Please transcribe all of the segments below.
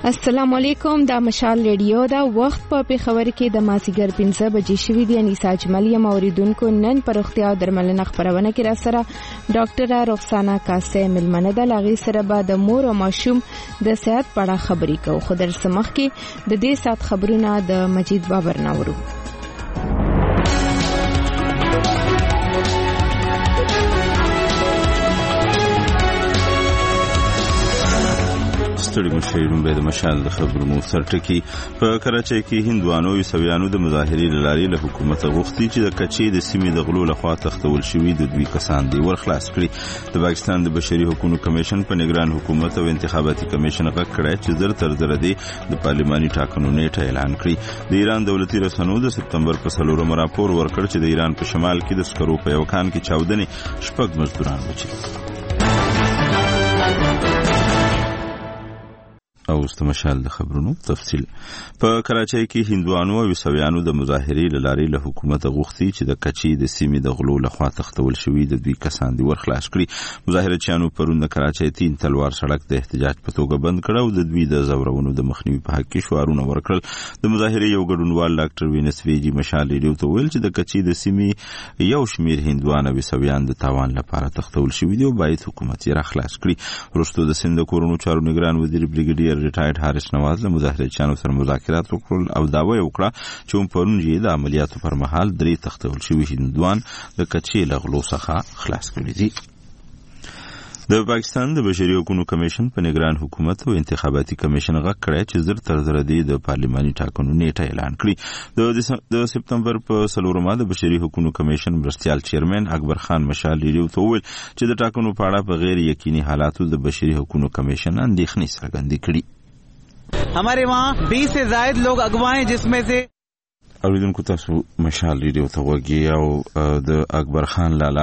السلام علیکم. دا مشال ریډیو دا وخت په پیښور کې د مازیګر 15 بجې شوې دي. انیسا اجملی اوریدونکو نن پر اختیار درملنه خبرونه کې را سره ډاکټر رخسانه کاسه ملمنه د لاغي سره به د مور او ماشوم د صحت په اړه خبرې کوو. خو در سمخ کې د دې سات خبرونه د مجید بابر ناورو. ستړي مشاهیرون به د مشال د خبرونو سرټکی په کراچۍ کې هندوانو او عیسویانو د مظاهرې لاري له حکومت غوښتي چې د کچې د سیمې د غلو لخوا تختول شوی د دوی کسان دی ورخلاص کړي. د پاکستان د بشري حقوقو کمیشن په نگران حکومت او انتخاباتي کمیشن غږ کړی چې زر تر زر دی د پارلماني ټاکنو نیټه اعلان کړي. د ایران دولتي رسنیو د سپتمبر په 4 راپور ورکړ چې د ایران په شمال کې د سکرو په یو کان کې چاودنې 6 مزدوران وچی. او استمشال د خبرونو تفصیل. په کراچۍ کې هندوانو او عیسویانو د مظاهرې لاري له حکومت غوښتي چې د کچې د سیمې د غلو لخوا تختول شوی د دوی کسان دی ورخلاص کړي. مظاهرچیانو پرون د کراچۍ 3 تلوار سړک د احتجاج په توګه بند کړ او د دوی د زورونو د مخنیوي په حق کې شعارونه ورکړل. د مظاهرې یو ګډونوال ډاکټر وینس ویجی مشال ریډیو ته ویل چې د کچې د سیمې یو شمیر هندوان او عیسویان د تاوان لپاره تختول شوی دی او باید حکومت یې راخلاص کړي. وروسته د سند کورونو چارو نگران وزیر بریګیډیر ریټایرډ حارث نواز له مظاهرچیانو سره مذاکرات وکړل او دعوه وکړه چې پرون یې د عملیاتو پر مهال 3 تختول شوي هندوان د کچې له غلو څخه خلاص کړي دي. د پاکستان د بشري حقوقو کمیشن په نگران حکومت او انتخاباتي کمیشن غږ کړی چې زر تر زر دی د پارلماني ټاکنو نیټه اعلان کړي. د سپتمبر په 4 د بشري حقوقو کمیشن مرستيال چیرمن اکبر خان مشال ریډیو ته وویل چې د ټاکنو په اړه په غیر یقیني حالاتو د بشري حقوقو کمیشن اندېښنې څرګندې کړي. हमारे वहाँ 20 से ज्यादा लोग अगवा हैं जिसमें से اوریدونکو تاسو مشال ریډیو ته وګورئ او د اکبر خان لالا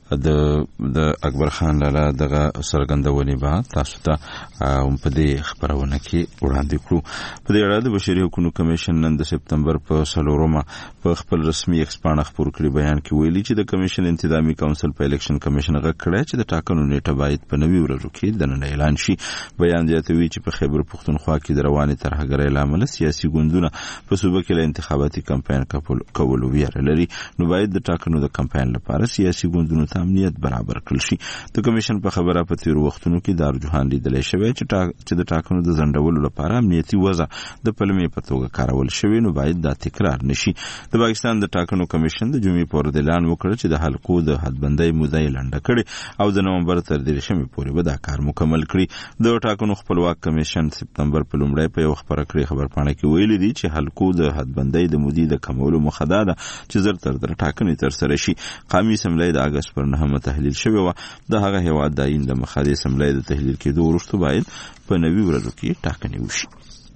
دغه سرګندونې به تاسو ته په دې خبرونه کې وړاندې کړو. په دې اړه د بشري حقوقو کمیشن نن د سپتمبر په 4 په خپل رسمي ایکسپانه خبر کړی بیان کې ویلي چې د کمیشن انتظامی کونسل په الیکشن کمیشن غږ کړی چې د ټاکنو نیټه باید په 90 ورځو کې د نن اعلان شي. بیان زیاتوي چې په خیبر پښتونخوا کې د رواني ترهګرۍ لامل سیاسي ګوندونه په صوبه کې له انتخاباتي کمپاین کولو ویره لري، نو باید د ټاکنو د کمپاین لپاره سیاسي ګوندونو ته امنیت برابر کړل شي. د کمیشن په خبره په تیر وختونو کې د رجحان لیدل شوی چې د ټاکنو د ځنډولو لپاره امنیتي وضع د پلمې په توګه کارول شوی، نو باید دا تکرار نشي. د پاکستان د ټاکنو کمیشن د جمعې په ورځ اعلان وکړ چې د حلقو د حدبندۍ موده یې لنډه کړې او د نومبر تر 13 پورې به دا کار مکمل کړي. د ټاکنو خپلواک کمیشن سپتمبر په لومړۍ په یو خبرپاڼه کې ویلي دي چې حلقو د حدبندۍ د مودې د کمولو موخه ده چې زر تر ټاکنې تر سره شي. قومي اسمبلی د اگست پر 9 تحلیل شوی و. د هغه هیواد د آئین د مخالف اسمبلی د تحلیل کېدو وروسته باید په 90 ورځو کې ټاکنې وشي.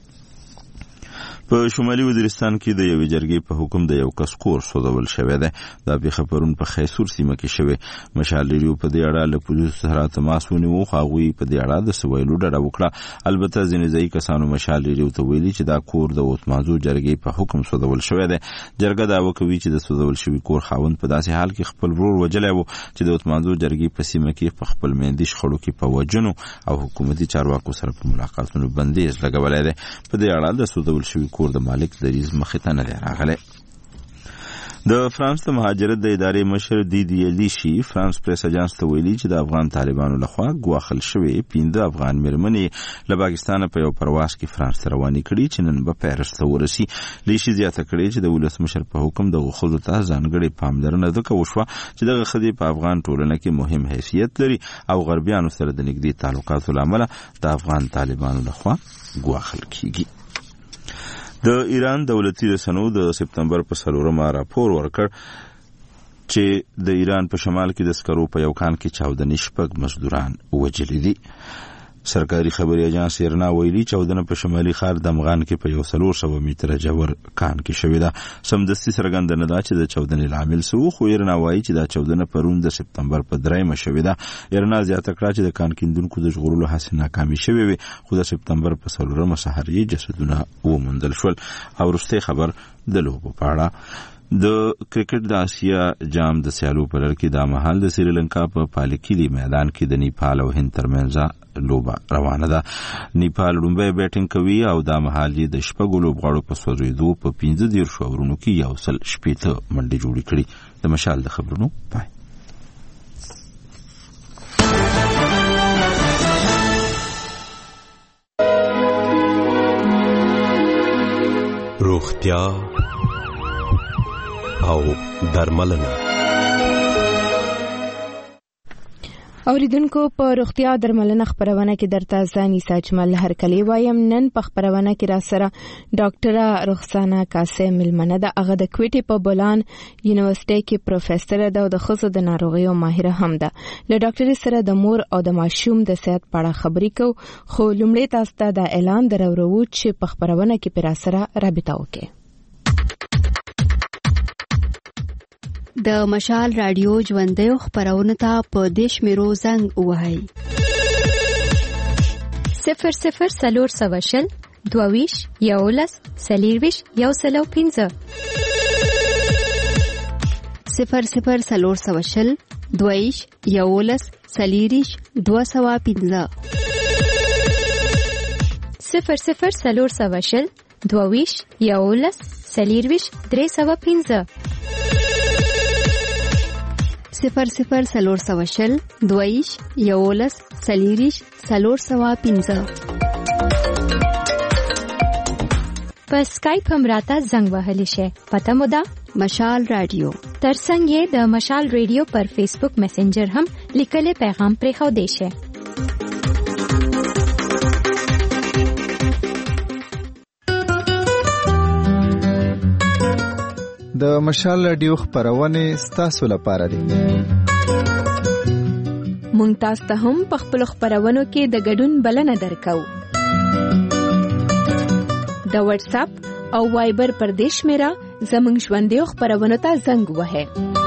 په شمالي وزیرستان کې د یو جرګې په حکم د یو کس کور سوځول شوی دی. دا پیښه پرون په خیسور سیمه کې شوی. مشال ریډیو په دې اړه له پولیسو سره تماس ونیو خو هغوی په دې اړه د سویلو ډډه وکړه. البته ځینې ځایي کسانو مشال ریډیو ته ویلي چې دا کور د اوتمازو جرګې په حکم سوځول شوی دی. جرګه دعوه کوي چې د سوځول شوي کور خاوند په داسې حال کې خپل ورور وجلی و چې د اوتمازو جرګې په سیمه کې په خپل میندې شخړو کې په وجنو او حکومتي چارواکو سره په ملاقاتونو بندیز لګولی دی. په دې اړه د سوځول شوي کور د مالک دریز مخې ته نه دی راغلی. د فرانس د مهاجرت د ادارې مشر دیدی الیشي فرانس پریس اجانس ته ویلي چې د افغان طالبانو لخوا ګواښل شوي 15 افغان میرمنې له پاکستانه په یو پرواز کې فرانس ته روانې کړي چې نن به پیرس ته ورسي. لیشي زیاته کړې چې د ولسمشر په حکم دغه ښځو ته ځانګړې پاملرنه ځکه وشوه چې دغه ښځې په افغان ټولنه کې مهم حیثیت لري او غربیانو سره د نږدې تعلقاتو له امله د افغان طالبانو لخوا ګواښل کیږي. د ایران دولتي رسنیو د سپتمبر په 4 راپور ورکړ چې د ایران په شمال کې د سکرو په یو کان کې 14 مزدوران وژل دي. سرکاري خبري اجانس ایرنا ویلي چاودنه په شمالي ښار دمغان کې په 300 میټر جوړ کان کې شوې ده. سمدستي څرګندونه ده چې د چاودنې لامل څه خو ایرنا وایي چې دا چاودنه پرون د سپتمبر په 3 شوې ده. ایرنا زیاته کړه چې د کان کیندونکو د ژغورلو هڅې ناکامې شوې وي خو د سپتمبر په 4 سهار یې جسدونه وموندل شول. او وروستی خبر د لوبو په اړه د کرکټ د آسیا جام د سیالو په لړ کې د مهال د سریلانکا په پالیکیلی میدان کې د نیپال او هند ترمنځ لوبه روانه ده. نیپال لومړی بیټینګ کوي او د مهال د شپږو لوبغاړو په سوځېدو په 15 اورونو کې یو سل شپېته منډې جوړې کړې. د مشال د خبرونو پای. روغتیا او درملنه. اوریدونکو په روغتیا درملنه خبرونه کې درته ځان ساجمل هر کلی وایم. نن په خبرونه کې را سره ډاکټره رخسانه قاسم ملمنه ده. هغه د کوټې په بولان یونیورسيټي کې پروفیسور ده او د خصوصي د ناروغیو ماهره هم ده. له ډاکټري سره د مور او د ماشوم د صحت په اړه خبرې کو. خو لومړی تاسو ته د اعلان درورو چې په خبرونه کې پر سره رابطه وکړي. د مشال رادیو ژوندۍ خبرونه ته په دیش میرو زنګ وهاي 00 سلور سواشل دوویش یولس سلیرویش یوسلو 15 00 سلور سواشل دوویش یولس سلیریش 215 00 سلور سواشل دوویش یولس سلیرویش 315 00 سلور سواشل دویش یولس سلیریش سلور سوا 15 په اسکایپ هم راته زنګ وهلی شي. پته مو ده مشال رادیو. ترڅنګ یې د مشال رادیو پر فیسبوک میسنجر هم لیکلي پیغام پرې خو دی شي. د مشال رادیو خبرونه ستاسو لپاره دي. مونږ تاسو ته هم په خپل خبرونو کې د ګډون بلنه درکو. د واتس اپ او وایبر پر دیش میرا زمونږ ژوندۍ خبرونو ته زنګ وهه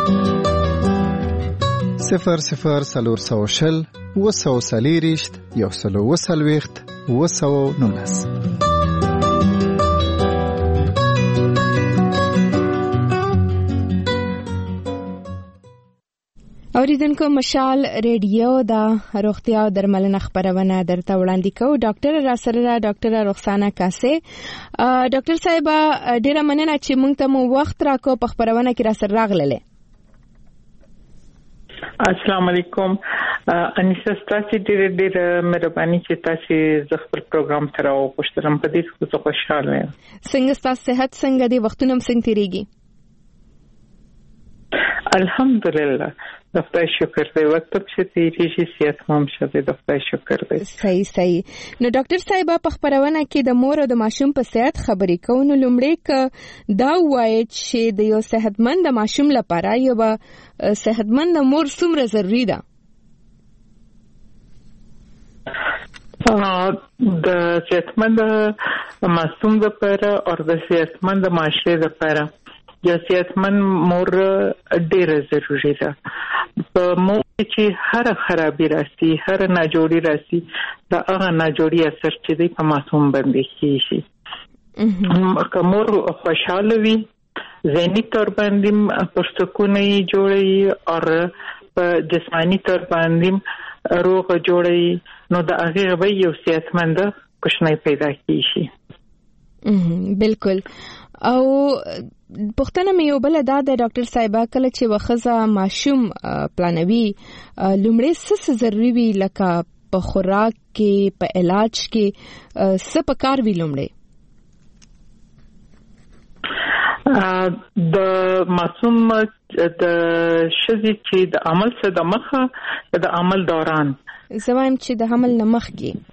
00 سلور سواشل وسو سلیریشت یوسلو وسلويخت وسو نونس. اوریدونکو مشال ریډیو د روغتیا درملنه خبرونه درته وړاندې کوي. ډاکټر را سره ډاکټر رخسانه قاسم. ډاکټر صاحب ډیره مننه چې موږ ته مو وخت راکو په خبرونه کې را سره راغله. السلام علیکم. انیسه ستاسو ډېر مهرباني چې تاسو ز خپل پروګرام سره او پښتنم په دې څه خوشاله یم. څنګه تاسو صحت څنګه دی وختونه څنګه تیریږي؟ الحمدلله د خدای شکر دی. وخت په تیریږي صحت هم شته د خدای شکر دی. صحیح. نو ډاکټر صاحب په خبرونه کې د مور او د ماشوم په صحت خبرې کوو. نو لومړی ک دا وایي چې د یو صحتمند ماشوم لپاره یو صحتمند مور څومره ضروری ده؟ د صحتمند ماشوم لپاره او د صحتمند معاشره لپاره یا صحتمند مور ډیره ضروری ده. په مور چې هر خرابې راسي هر ناجوړي راسي دا هغه ناجوړي اثر چې دی په ماشوم باندې کیږي. که مور خوشاله وي ذهني تور باندې پرسکونه جوړي او په جسمانی تور باندې روغ جوړي نو دا هغه به یو صحتمند کوشنۍ پیدا کیږي. بالکل. او پښتنه مې یو بل دا د ډاکټر صاحب کله چې وخزه ماشوم پلانوي لومړی څه ضروری وي لکه په خوراک کې په علاج کې څه پکار وی لومړی؟ د ماشوم د شذې چې د عمل څخه د مخه د عمل دوران زمام چې د عمل نه مخ کې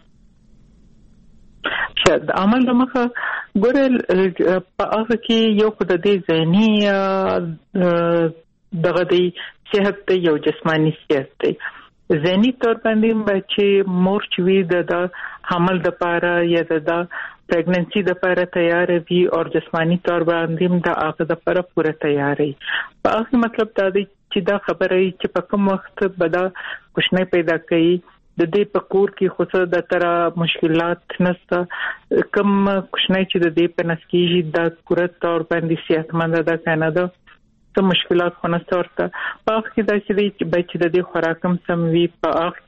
چې د عمل د مخه ګورل په هغه کې یو خدای دې ذهني دغه دې صحت یو جسمانی صحت دی. ذهني تور باندې بچي مور چې وي د حمل د پاره یا د پریګننسي د پاره تیار وي او جسمانی تور باندې د هغه د پاره پوره تیار وي. په هغه مطلب دا دی چې دا خبره چې په کوم وخت بدا کوشنۍ پیدا کوي د دې په کور کې خو څه د تر مشکلات نشته. کوم کوشنۍ چې د دې په نسکیږي د کورت تور باندې صحتمند ده کنه ده څه مشکلات خونسته ورته په هغه کې دا چې بچی د دې خوراکم سم وي په هغه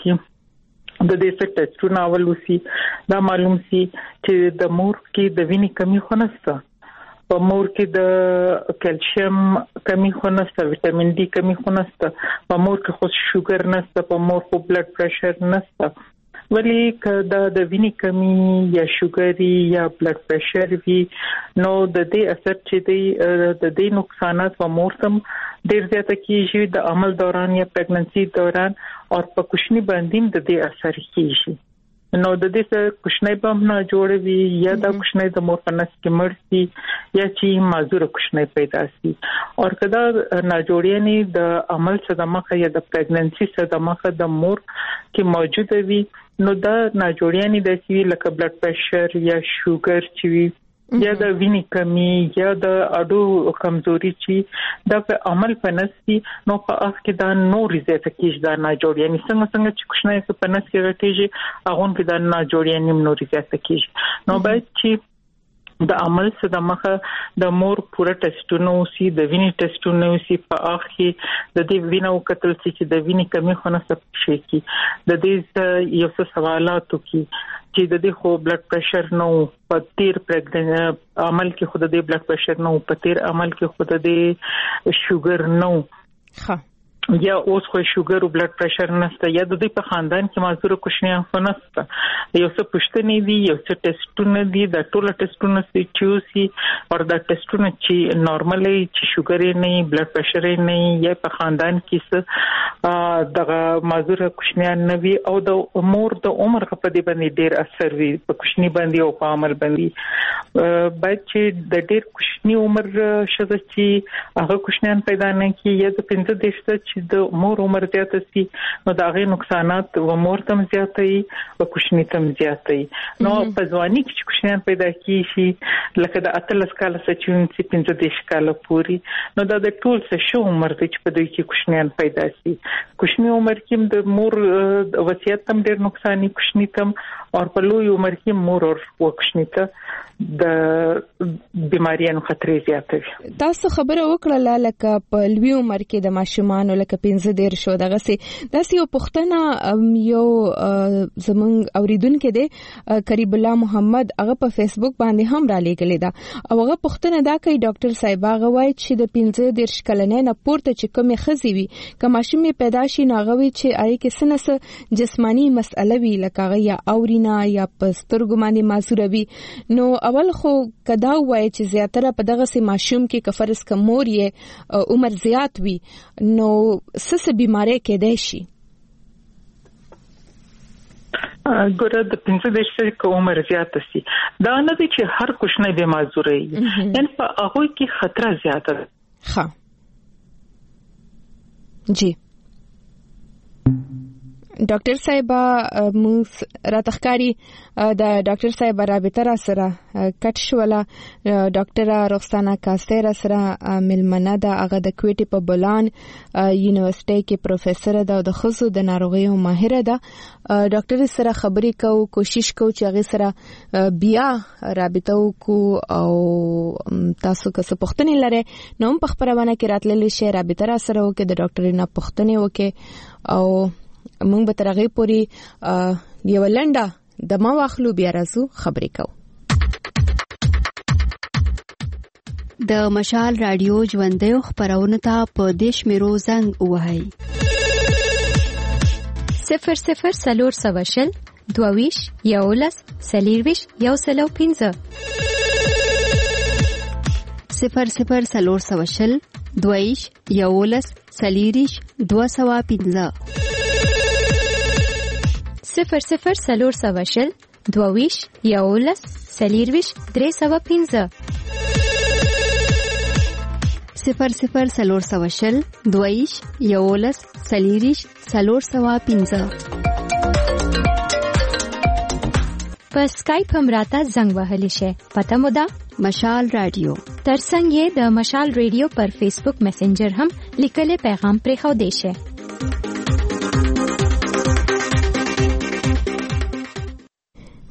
کې د دې څه ټیسټونه اول وسی دا معلوم سي چې د مور کې د وینې کمی خونسته په مور کې د کلسیم کمی خونسته وټامین ډي کمی خونسته په مور کې خو شوګر نشته په مور خو بلډ پريشر نشته ولی کدا د وینې کمی یا شوګری یا بلډ پريشر وی نو د دې اثر چې د دې نقصانات په مور تم ډیر زیاته کیږي د عمل دوران یا پریګننسي دوران او په کوشنی باندې د دې اثر کیږي نو د دې څخه کوشنی بم نه جوړوي یا د کوشنی د مور په نس کې مرسي یا چې معذور کوشنی پیدا شي او کدا ناجوړیانی د عمل صدمه یا د پریګننسي صدمه د مور کې موجود وي نو دا ناجوړیانی د سی لکه بلډ پريشر یا شوګر چې یا د وینې کمی یا د اډو کمزوري چې دا په عمل پنسي نو په اخ کې دا نور زیاته کیږي دا ناجوړیانی څنګه چې کوښنه په پنس کې راکېږي هغه په دا ناجوړیانی نور زیاته کیږي نو باید چې د عمل صدمه د مور پوره ټیسټونه وسی د وینې ټیسټونه وسی په اخ کې د دې وینو کتل چې د وینې کمی خونه څه شي کی د دې یو څه سوالاتو کې چې د دې خو بلډ پريشر نو په تیر پریګننټ عمل کې خود د بلډ پريشر نو په تیر عمل کې خود د شوګر نو ها یا اوس خو شوګر او بلډ پريشر نشته یا د دې په خاندان کې معذور کوښنیان خو نشته یو څه پښتنې دي یو څه ټیسټونه دي د ټول ټیسټونه چې چوسي او د ټیسټونه چې نورمالي چې شوګر نه بلډ پريشر نه یا په خاندان کې څه دغه معذور کوښنیان نه وي او د مور د عمر په دې باندې ډیر اثر وي په کوښنی باندې او په عمل باندې باید چې د ډیر کوښنی عمر شته چې هغه کوښنیان پیدا نه کی یا د 15 چې د مور عمر زیات شي نو دا غي نقصانات و مور تم زیاتې او کوښنی تم زیاتې نو په ځواني کې کوښنیان پیدا کیږي لکه د اتلس کال څخه چې 15 کال پوري نو دا د ټول څه شو عمر چې په دوی کې کوښنیان پیدا شي کوښنی عمر کې د مور وصیت تم ډېر نقصان کوښنی تم او په لوی عمر کې مور او کوښنی ته د بیماریانو خطر زیاتوي تاسو خبره وکړه لکه په لوی عمر کې د ماشومان لکه 15 شو دغه سي داسې یو پښتنه یو زمونږ اوریدونکو دی قریب الله محمد هغه په فیسبوک باندې هم را لګلې ده او هغه پښتنه دا کوي ډاکټر صاحب هغه وایي چې د 15 کلنې نه پورته چې کومه خزي وي کما شمه پیدا شي ناغوي چې آی کې سنس جسمانی مسئله وی لکه یا اورینا یا پسترګو باندې مازوروي نو اول خو کدا وای چې زیاتره په دغه سي ماشوم کې کفرس کمور یې عمر زیات وي نو څه بیماری کېدای شي ګوره د 15 کې عمر زیات شي دا نه دي چې هر کوښنه به معذوري یعنی په هغه کې خطر زیات ده ها جی ډاکټر صاحب موږ راتخکاری د ډاکټر صاحب رابطه را سره کټ شوله ډاکټر رخسانه کاسته سره ملمنه ده هغه د کویټي په بولان یونیورسيټي کې پروفیسور ده او د خصوصو د ناروغیو ماهر ده ډاکټر سره خبرې کوو کوشش کوو چې هغه سره بیا رابطه وکړو او تاسو که څه پوښتنې لرئ نو هم په خبرونه کې راتللی شئ رابطه را سره وکړئ د ډاکټر نه پوښتنې وکړئ او موږ به ترغه پوری یو لنډه د ما واخلو بیا راځو خبرې کوو د مشال رادیو ژوندۍ خبرونه ته په دیش میرو زنګ وهاي 00 سلور سواشل دوویش یولس سلیرویش یوسلو 15 00 سلور سواشل دوویش یولس سلیریش 215 00 سلور سواشل دوویش یولس سلیرویش 315 00 سلور سواشل دوویش یولس سلیریش 315 په اسکایپ هم راته زنګ وهلی شي پته مو ده مشال رادیو ترڅنګ د مشال رادیو پر فیسبوک میسنجر هم لیکل پیغام پرې خو دی شي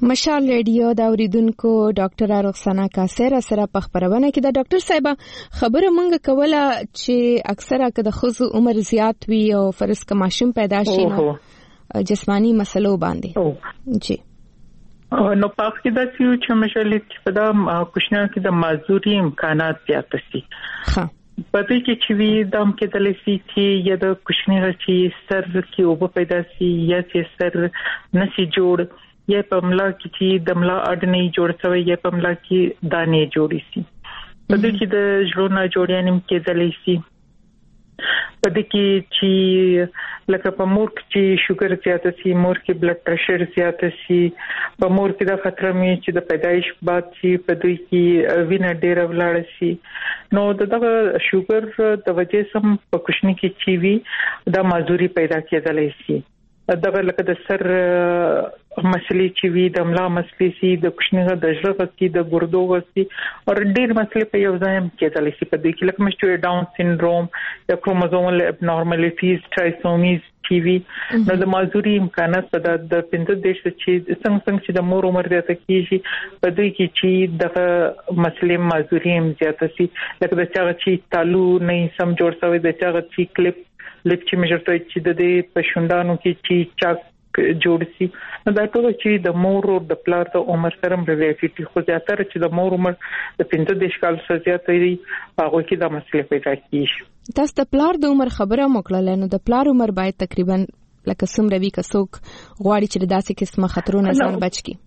مشال ریډیو دا اوریدونکو ډاکټر رخسانه کاسر سره په خبرونه کې د ډاکټر صاحب خبره مونږ کوله چې اکثره که د خزو عمر زیات وي او فرض که ماشوم پیدا شي نو جسمانی مسلو باندې جی نو پاک کې دا چې مشال په دا کوښښ کې د معذوري امکانات زیات شي ها پدې کې چې وی دم کې د لسی چې یا د کوښښ غچي سر کې او پیدا شي یا چې سر نشي جوړ یا په ملا کې چې د ملا اډ نه جوړ شوی یا په ملا کې دانې جوړې شي پدې کې د ژوند جوړیانم کې د لسی پدې کې چې لکه په مور کې شوګر زیات شي مور کې بلډ پريشر زیات شي په مور کې د خطر مې چې د پیدایش بعد چې پدې کې وینه ډېر ولاړ شي نو دغه شوګر د وجې سم په کوښښ کې چې وی د معذوري پیدا کېدلی شي دغه لکه د سر مسلې چې وی د ملا مسلې سي د کوښښ د ژغ کې د ګردو وسي او ډېر مسلې په یو ځای کېدلی شي په دې کې لکه مشتوي ډاون سینډروم یا کروموزومل ابنورمالیټیز ټرایسومیز ټي وی نو د معذوري امکانات په د 15 دیش چې څنګه چې د مور عمر زیاته کیږي په دې کې چې د مسلې معذوري هم زیاته شي لکه د چا چې تالو نه سم جوړ شوی د چا چې کلیپ لکه چې مجرته چې د دې په شوندانو کې چې چاک جوړ شي دا ټول چې د مور او د پلار د عمر سره ریلیټډ خو زیاتره چې د مور عمر د 15 کال څخه زیات وي هغه کې د مسلې پیدا کیږي تاسو د پلار د عمر خبره موکړه نو د پلار عمر باید تقریبا لکه څومره وی کڅوک غواړي چې داسې قسمه خطرونه ځان بچ کی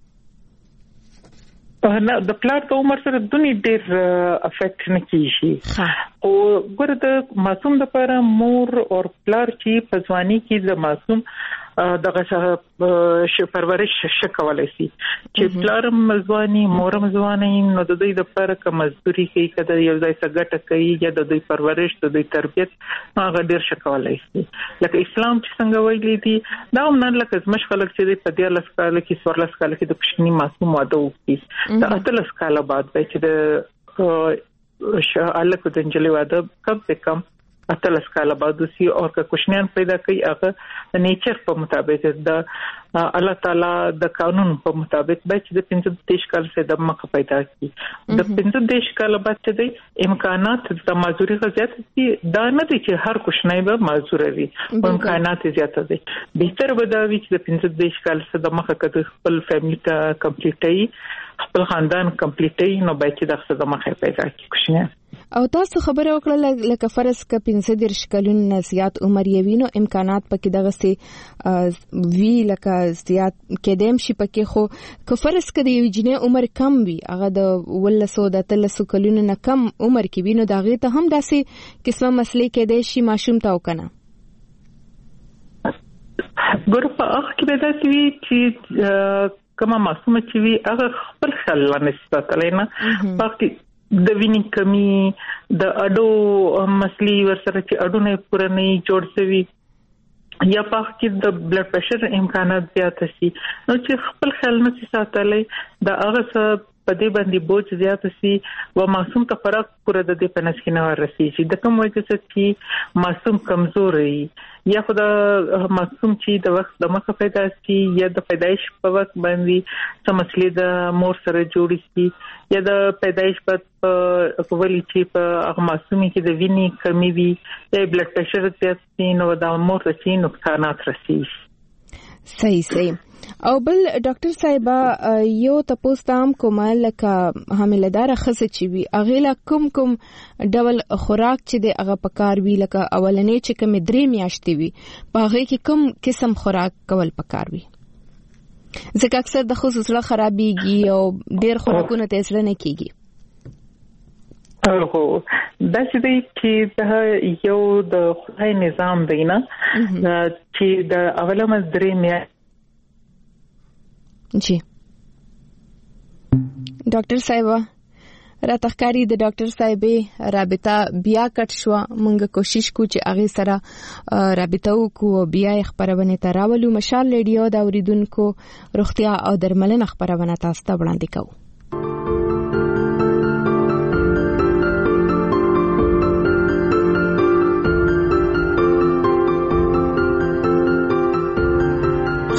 نه د پلار د عمر سره دونی ډېر افیکټ نه کیږي او ګوره د معصوم لپاره مور او پلار چې په ځواني کې د معصوم دغه پرورش شکولای شي چې پلار مزواني مور مزواني نو د دوی د لپاره کوم مزدوري کوي کده یو ځای څنګه کوي یا د دوی پرورش د دوی تربيت هغه ډیر شکولای شي لکه اسلام چې څنګه ویلي دي دا هم نه لکه زمش خلک چې په دې لسکاله کې سورلس کاله کې د کوچني معصوم واده وکړي دا اتلس کاله بعد به چې د شالک د انجلي واده کم سے کم اتلس کاله بعد وسی او که کوشنیان پیدا کوي هغه نیچر په مطابق د الله تعالی د قانون په مطابق به چې د 15 کال څخه د مخه پیدا کی د 15 کال بعد چې د امکانات د معذوري غزيات دي دا نه دي چې هر کوشنی به معذور وي امکانات زیات دي بهتر به دا وي چې د 15 کال څخه د مخه کده خپل فیملی ته کمپلیټي خپل خاندان کمپلیټي نو به چې د څه د مخه پیدا کی کوشنی او تاسو خبره وکړه لکه فرض ک 15 کلونو زیات عمر یې وینو امکانات پکې دغه سي وی لکه زیات کېدم شي پکې خو ک فرض ک د یو جنې عمر کم وي هغه د 13 کلونو نه کم عمر کې وینو دغه ته هم داسې قسمه مسلې کېدې شي ماشوم ته وکنه ګور په اخ کې به داسې وي چې کومه معصومه چې وي هغه خپل خیال نه ستاتلای نه پکې د ویني کمی د اډو مسلې ورسره چې اډو نه پوره نه جوړ شوی یا په کې د بلډ پريشر امکانات زیات شي نو چې خپل خیال نه ساتلای دا هغه څه په دې باندې بوج زیات شي او معصوم ته فرق پوره د دې پنس کې نه ورسیږي د کوم وجه چې معصوم کمزور وي یا خدا معصوم چې د وخت د مخه پیدا شي یا د پیدایش په وخت باندې څه مسلې د مور سره جوړ شي یا د پیدایش په کوولي چې په هغه معصومي کې د ویني کمی وي یا بلډ پريشر زیات شي نو د مور ته چې نقصانات رسیږي صحیح او بل ډاکټر صاحب یو تاسو تام کومه لکه حاملدار خزه چې وی اغه کوم ډول خوراک چې د هغه پکار وی لکه اولنې چې کوم درې میاشتې وی په هغه کې کوم قسم خوراک کول پکار وی ځکه اکثر د خصوصله خرابېږي او ډېر خوراکونه ته اثر نه کیږي دا چې دی چې د یو د خدای نظام دی نه چې د اوله مزدري میا جی ډاکټر صاحب راتخکاری د ډاکټر صاحبې رابطه بیا کټ شو مونږ کوشش کو چې هغه سره رابطه وکړو بیا خبرونه تراولو مشال ریډیو دا اوریدونکو روغتیا او درملنه خبرونه تاسو ته وړاندې کوو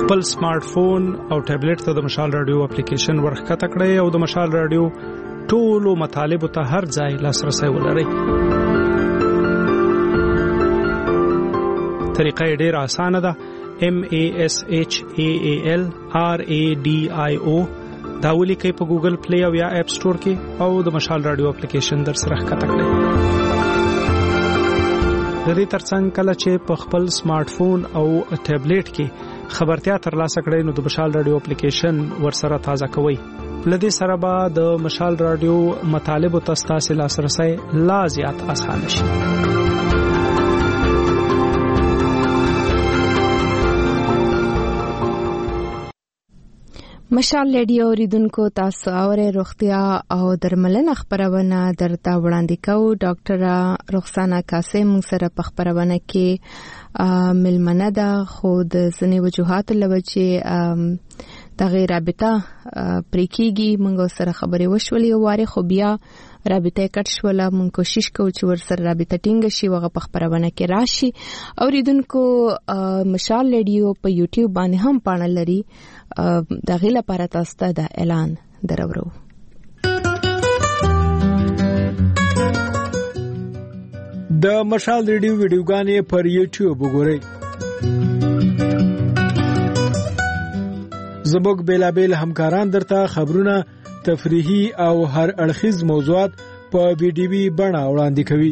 خپل سمارټ فون او ټابلیټ ته د مشال رادیو اپلیکیشن ورخکته کړئ او د مشال رادیو ټولو مطالبو ته هر ځای لاسرسي ولرئ. طریقه ډېره اسانه ده. MASHALRADIO دا ولیکئ په ګوګل پلی او یا اپ سٹور کې او د مشال رادیو اپلیکیشن در سره ښکته کړئ. د دې ترڅنګ کله چې په خپل سمارټ فون او ټابلیټ کې خبرتیا ترلاسه کړئ نو د مشال رادیو اپلیکیشن ورسره تازه کوئ. لدې سره به د مشال رادیو مطالبو ته ستاسو لاسرسي لا زیات اسانه شي. مشال رادیو اوریدونکو تاسو اورئ روغتیا او درملنه خبرونه درته وړاندې کوو. ډاکټر رخسانه قاسم سره په خبرونه کې ملمنه ده خو د ځینې وجوهات لوجه دغه رابطه پریکيږي. موږ سره خبرې وشولې واره خو بیا رابطه کټ شوله. موږ کوشش کوو چې ور سره رابطه ټینګ شي وغه په خبرونه کې راشي. اوریدونکو مشال رادیو په یوټیوب باندې هم پاڼه لري. دغه لپاره تاسو ته د اعلان درورو. د مشال رادیو ویډیوګانې پر یوټیوب وګورئ. زموږ بیلابیل همکاران درته خبرونه، تفریحي او هر اړخیز موضوعات په ویډیوي بڼه وړاندې کوي.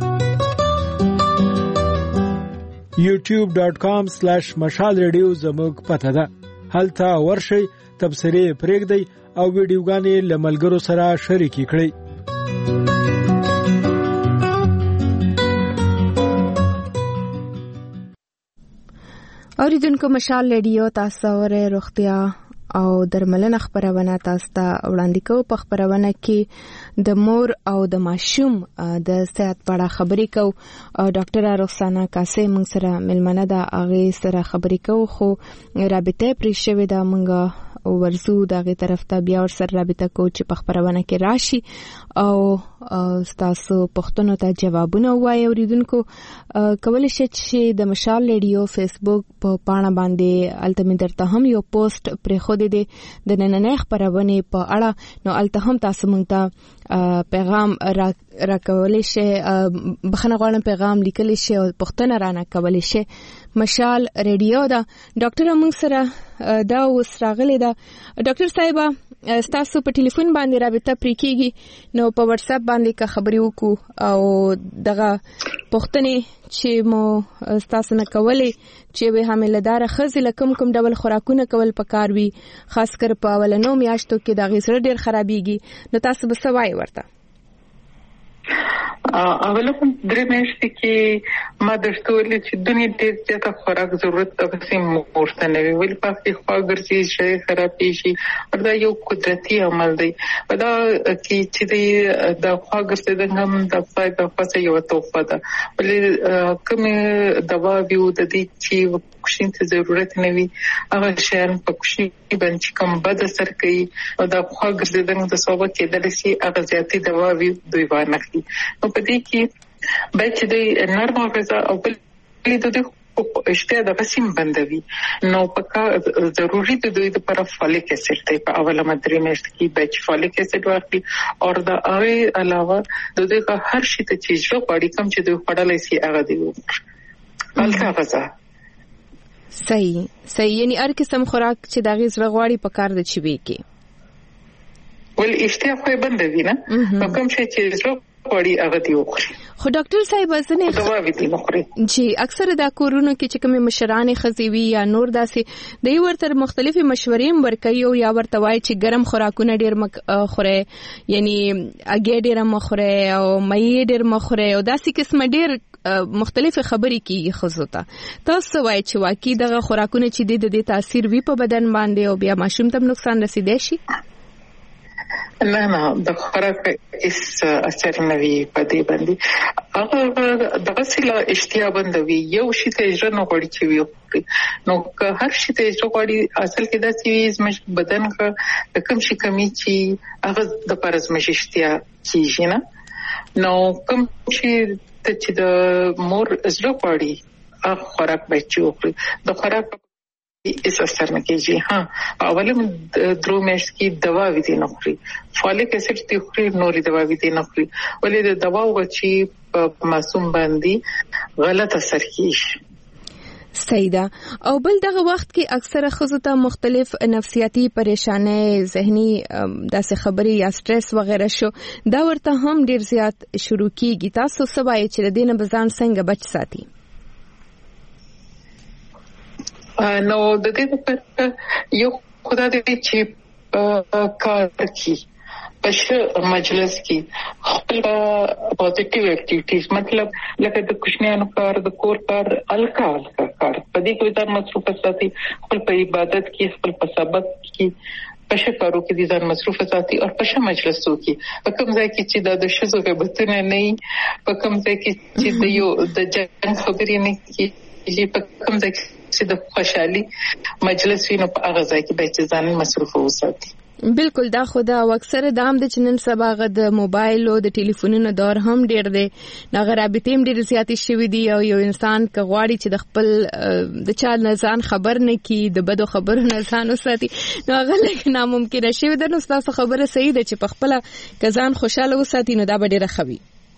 youtube.com/mashalradio زموږ پته ده. هلته ورشئ، تبصرې پرېږدئ او ویډیوګانې له ملګرو سره شریکې کړئ. اوریدونکو مشال رادیو تاسو اورئ روغتیا او درملنه خبرونه تاسو ته وړاندې کوو. په خبرونه کې د مور او د ماشوم د صحت په اړه خبرې کوو. ډاکټر رخسانه قاسم موږ سره ملمنه ده، هغه سره خبرې کوو خو رابطه پرې شوې ده. موږ ورسو دغه طرف ته بیا ور سره رابطه کوو چې په خبرونه کې راشي او تاسو پښتنو ته جوابونه وایي. اوریدونکو کولای شئ چې د مشال رادیو فیسبوک په پاڼه باندې التمی درته هم یو پوسټ پرې خو دې د نننې خبرونه په اړه نو الته هم تاسو مونږ ته پیغام راکولای شئ، بخنه غواړم پیغام لیکلی شئ او پښتنه رانه کولای شئ. مشال رادیو دا ډاکټر موږ سره دا وسراغلی دا ډاکټر صاحب تاسو په ټلیفون باندې رابطه پرې کیږي نو په واتس اپ باندې کا خبرې وکړو او دغه پښتنې چې مو تاسو نه کولې چې به حاملدار خزل کوم ډول خوراکونه کول پکار وي، خاص کر په اولنو میاشتو کې د غیر ډیر خرابېږي نو تاسو به سوای ورته اوله کوم درې میاشتې کې ما درته ویل چې دنیا ډېر زیاته خوراک ضرورت تقسیم ورته نه وي ولې پاتې خواږه شي خرابې شي دا یو قدرتي عمل دی. دا چې د خواږه څخه هم د فائدہ پاتې یو توفه ده ولې کوم دوا ویو د دې چې کوشین ته ضرورت نه وي هغه شیان په کوشین باندې کوم بد اثر کوي او د خواږه څخه د ثابت کېدل شي هغه زیاتې دوا وی دوی باندې نو په دې کې باید چې د نرمه غذا او بل د اشتها د قسم بندوي نو پکا ضروري د دوی لپاره فولیک اسید ته په اوله مدري میاشت کې باید فولیک اسید ورکړي او د هغه علاوه د دوی هر شي ته چې غوړي کم چې دوی خړلای شي هغه دی الته غذا صحیح یعنی هر قسم خوراک چې د غیر غوړي په کار د چوي کې ول اشتها خو بندوي نه کوم شي چې وړي هغه دی وخوري. خو ډاکټر صاحب ځنه دوا ویدي مخوري چې اکثر دا کورونو کې چې کوم مشرانې خزيوي یا نور داسې د یو ورته مختلفي مشورې ورکوي او یا ورته وایي چې ګرم خوراکونه ډیر خوره یعنی اګې ډیر مخوره او مې ډیر مخوره او داسې قسم ډیر مختلفه خبرې کیږي خزوته. تاسو وایي چې واقعي دغه خوراکونه چې د دې تاثیر وی په بدن باندې او بیا ماشوم ته نقصان رسیدي شي؟ نه د خوراک هیڅ اثر نه وی په دې باندې هغه دغه سلا اشتها بندوي یو شي ته اجر نه غوړي چې وي نو هر شي ته اجر غوړي اصل کې دا چې زموږ بدن کا کوم شي کمی چې هغه د پرزمش اشتها کیږي نه نو کوم شي ته چې د مور اجر غوړي هغه خوراک به چې وخوري د خوراک اس اثر نه کیږي. اولم درو میاشت کې دوا وی دي نه خوري، فولیک اسید تی خوري، نوري دوا وی دي نه خوري، ولې د دوا وچی په معصوم باندې غلط اثر کیږي. سیدا او بل دغه وخت کې اکثره خزو ته مختلف نفسیاتی پریشانای، ذهنی داسې خبرې یا سټرس وغیرہ شو، دا ورته هم ډیر زیات شروع کیږي. تاسو سبا چې د دینه بزان څنګه بچ ساتي؟ نو د دې لپاره یو خدای دې چې کار کوي پښه مجلس کې خپل پوزټیو اکټیویټیز، مطلب لکه د کوشنیانو کار، د کور کار، الکا کار په دې کې ځان مصروف ساتي، خپل په عبادت کې، خپل په سبق کې، پښه کارو کې ځان مصروف ساتي او پښه مجلسو کې په کوم ځای کې چې د شزو غیبتونه نه، په کوم ځای کې چې د یو د جنگ خبرې نه کې، په کوم ځای کې چې د خوشحالي مجلس وینو په هغه ځای کې به ځان مصروف وساتي. بالکل دا خدا او اکثر د عام د چنن سبا غ د موبایل او د ټلیفونونو دور هم ډیر دی، نغه رابطې هم ډیر زیاتې شوې دي او یو انسان کغواړي چې د خپل د چا نزان خبر نه کی، د بدو خبرو نزان وساتي، نو هغه لکه ناممکن شي. د نو تاسو خبره صحیح ده چې په خپل کزان خوشاله وساتي، نو دا به ډیره خوي.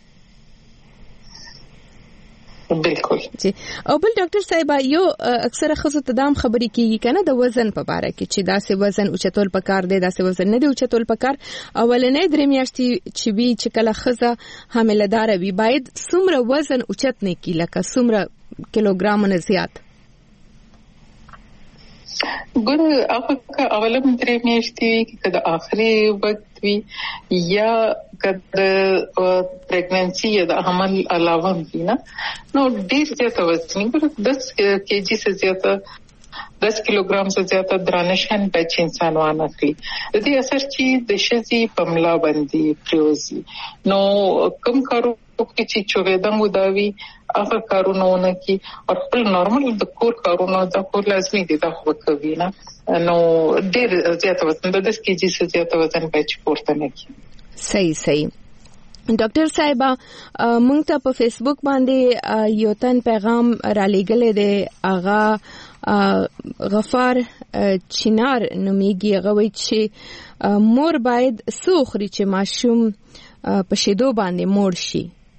بالکل جی. او بل ډاکټر صاحب یو اکثر خصو تدام خبرې کیږي کنه د وزن په اړه کې چې داسې وزن اوچتول پکار دی، داسې وزن نه دی اوچتول پکار. اولنې درې میاشتې چې وی چې کله خزه حامله دار وي باید څومره وزن اوچت نه کی، لکه څومره کیلوګرامونه زیات؟ ګوره هغه اولم درې میاشتې کې د آخري وخت وی یا کله پریګننسي یا د حمل علاوه وینا نو ډیر زیات وزن، ګوره 10 کېجی سے زیاته 10 کیلوګرام سے زیاته درانشن بچ انسان وانه کړی. د دې اثر چې د شذي پملا باندې پریوزي، نو کم کارو چې چوغېدم وداوي هغه کارونه ونکي او خپل نارمل د کور کارونه د کور لازمي دي دا خو کوي نه، نو ډیر زیات وزن د 10 کېجی سے زیات وزن بچ پورته نه کی. صحیح. ډاکټر صاحب مونږ ته په فیسبوک باندې یو تن پیغام را لېږلی دی، هغه غفار چینار نومیږي. هغه وایي چې مور باید څه وخوري چې ماشوم په شیدو باندې موړ شي؟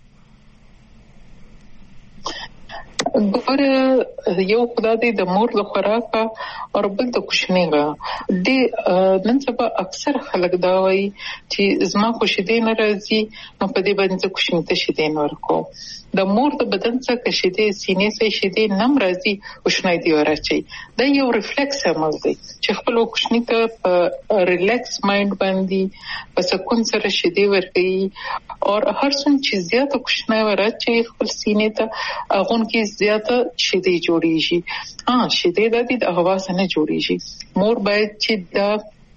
ګوره یو خدای دې د مور د خوراک او بل د کوشنیغه دې نن سبا اکثر خلک دا وایي چې زما خوشیدې نه راځي، نو په دې باندې کوشنی ته شیدې نه ورکو. د مور د بدن څخه شیدې سینې سه شیدې نم راځي او شنای دی ورچي. دا یو ریفلیکس عمل دی چې خپل کوشنی ته په ریلیکس مایند باندې په سکون سره شیدې ورکړي او هر څومره چې زیاته کوشنی ورچي خپل سینې ته اغون کې زیاته شیدې جوړیږي. شیدې د دې د هوا سره جوړیږي. مور باید چې دا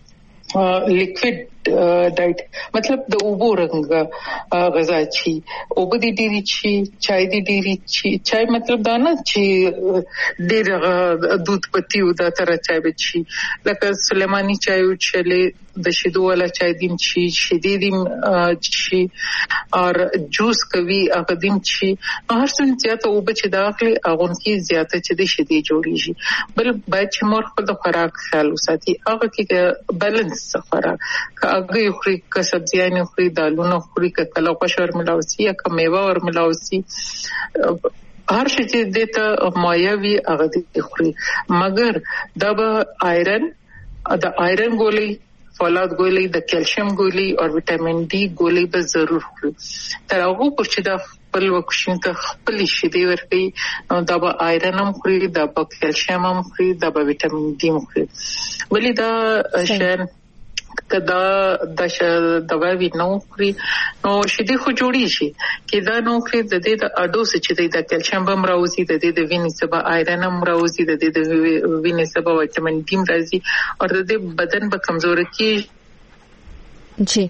لیکویډ ډایټ مطلب د اوبو رنګ غذا چی، اوبو دي ډیری چی، چای دي ډیری چی. چای مطلب دا نه چې ډیر دودھ پتی او دا تر چای بچي، لکه سلیمانی چای او چله د شیدو والا چای دیم چی، شیدې دیم چی او جوس کوي هغه دیم چی. هر څه زیاته اوبو چې داخلي اغون کې زیاته چې د شیدې جوړیږي. بل باید چې مور خپل خوراک خیال وساتي، هغه کې بیلنس خوراک اگه خوري، که سبزیانه خوري، دالونه خوري، که کله قشور ملاوسی یا که میوه ور ملاوسی، هر شي چې دته مایوي هغه دې خوري. مګر دا به آیرن ګولۍ، فولاد ګولۍ، د کیلشیم ګولۍ او وټامین ډي ګولۍ به ضرور خوري. تر هغه پورې چې دا خپل وکشن ته خپل شي دی ورکي، نو دا به آیرن هم خوري، دا به کیلشیم هم خوري، دا به وټامین ډي هم خوري. ولې دا شان کدا د دواوی نو خوري نو شیدې خو جوړیږي کدا نو خوري د دې د اډوس چې د کیلشیم هم راوځي، د دې د وینې سبا آیرن هم راوځي، د دې د وینې سبا وټامین ډي هم راځي او د دې بدن به کمزوري کی جی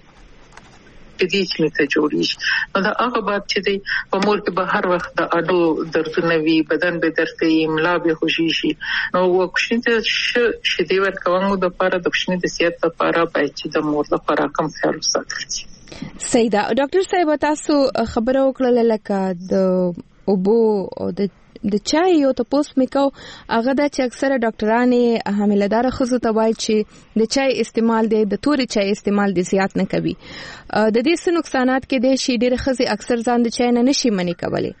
دې چې ته جوړیږي. نو دا هغه بات چې دی په مور کې به هر وخت د اډو دردونه وي، بدن به درد کوي، املا به خوشي شي. نو وکښین ته شیدې ورکوونکو د لپاره د کوشنی د صحت لپاره باید چې د مور د خوراک هم خیال وساتل شي. سیدا ډاکټر صاحب تاسو خبرو وکړه لکه د اوبو او د چای یو تاسو میکاو هغه د چې اکثره ډاکټرانه حامله‌دار خزو ته وایي چې د چای استعمال د توري چای استعمال د زیات نه کوي. د دې څه نقصانات کې د شي ډېر خزي اکثر ځان د چای نه نشي منی کولای.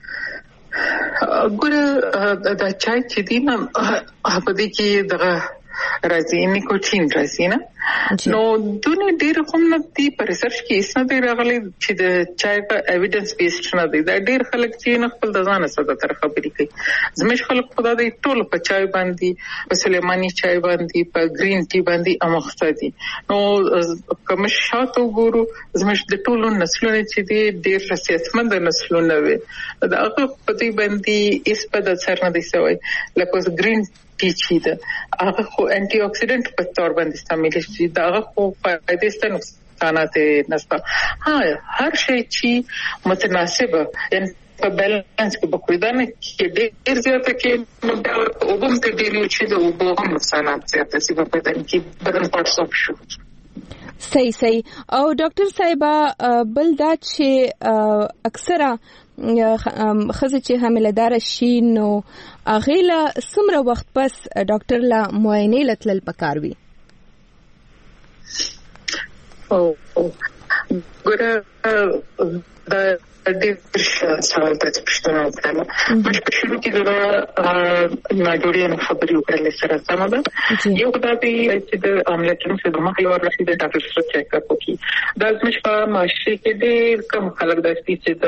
ګوره د چای چې دی نه په دې کې دغه راځي نیکوتین راځي نه نو دونه ډېر کوم نه دی په ریسرچ کې اسنه دی راغلي چې د چای په ایویډنس بیسډ نه دی. دا ډېر خلک چې نه خپل د ځان سره تر خبرې کوي. زموږ خلک خدای دې ټول په چای باندې په سلیماني چای باندې په گرین ټي باندې اموخته دي. نو کوم شاته وګورو زموږ د ټولو نسلونو چې دی ډېر صحتمند نسلونه وي دا هغه په دې باندې اس په د سر نه دی سوی لکه گرین ټي چې دا هغه خو انټي اکسیډنټ په تور باندې استعمال شي دا هغه خو فائدې ستنه نقصانات نشته. هر شی چې متناسب یعنی په بیلانس کې بکویدانه کې ډېر زیاته کې او هم کې ډېر چې د اوبو هم نقصانات زیاته سي په بدن کې بدن پارټس اف شو. صحیح او ډاکټر صاحب بل دا چې اکثره خزه چې حامله‌دار شي نو اغیلا سمره وخت پس ډاکټر لا معاینه لتل پکاروي. او ګره دا ډېر سوال ته پښتنه وکړه. مې په شروع کې دا ناجوړي خبرې وکړلې سره سم ده. یو دا دی چې د عملیاتو څخه مخکې ورته د ډاکټر سره چیک اپ وکړي. دا زموږ په معاشره کې ډېر کم خلک داسې چې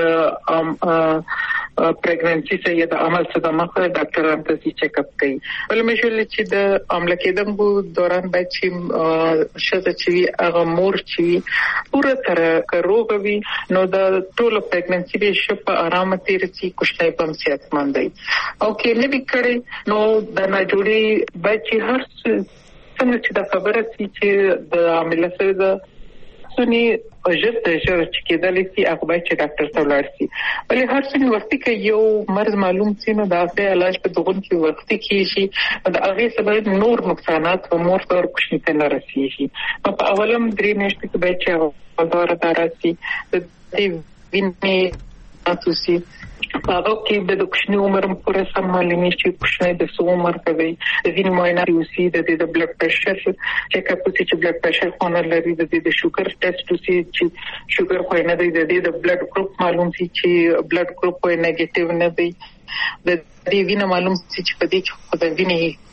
د پریګننسي سره یا د عمل سره مخه ډاکټرانو ته چیک اپ کوي. ولې مې شول چې د عملیات کېدو دوران باید چې شته چې هغه مور چې پوره تر کروغوي نو د ټولو پریګننسي به شپ آرام تیر سي کوشتای پم صحتمند دی. او کې نه وکړي نو د ناجوړي باید چې هر څنګه چې د خبره سي چې د عامله سره د سني اجازه چې کېدلې سي هغه باید چې ډاکټر ته ولاړ سي. ولې هر څه وختي کې یو مرز معلوم سي نو دا څه علاج په دغه کې وختي کې شي دا هغه سبب نور نقصانات او مور پر کوشنی نه رسیږي. په اولم درې میاشتې کې باید چې هغه داراسي د دې وینې تاسو هغه کې د کوشنی عمر پورې سم معلومي چې کوشنی د څو عمر کوي د وینې معاینه کوي د بلډ پريشر چیک اپ کوي چې بلډ پريشر خونه لري د شوګر ټیسټ کوي چې شوګر خو نه دی د بلډ ګروپ معلوم شي چې بلډ ګروپ یې نیگیټیو نه دی د دې وینې معلوم شي چې په دې کې خو د وینې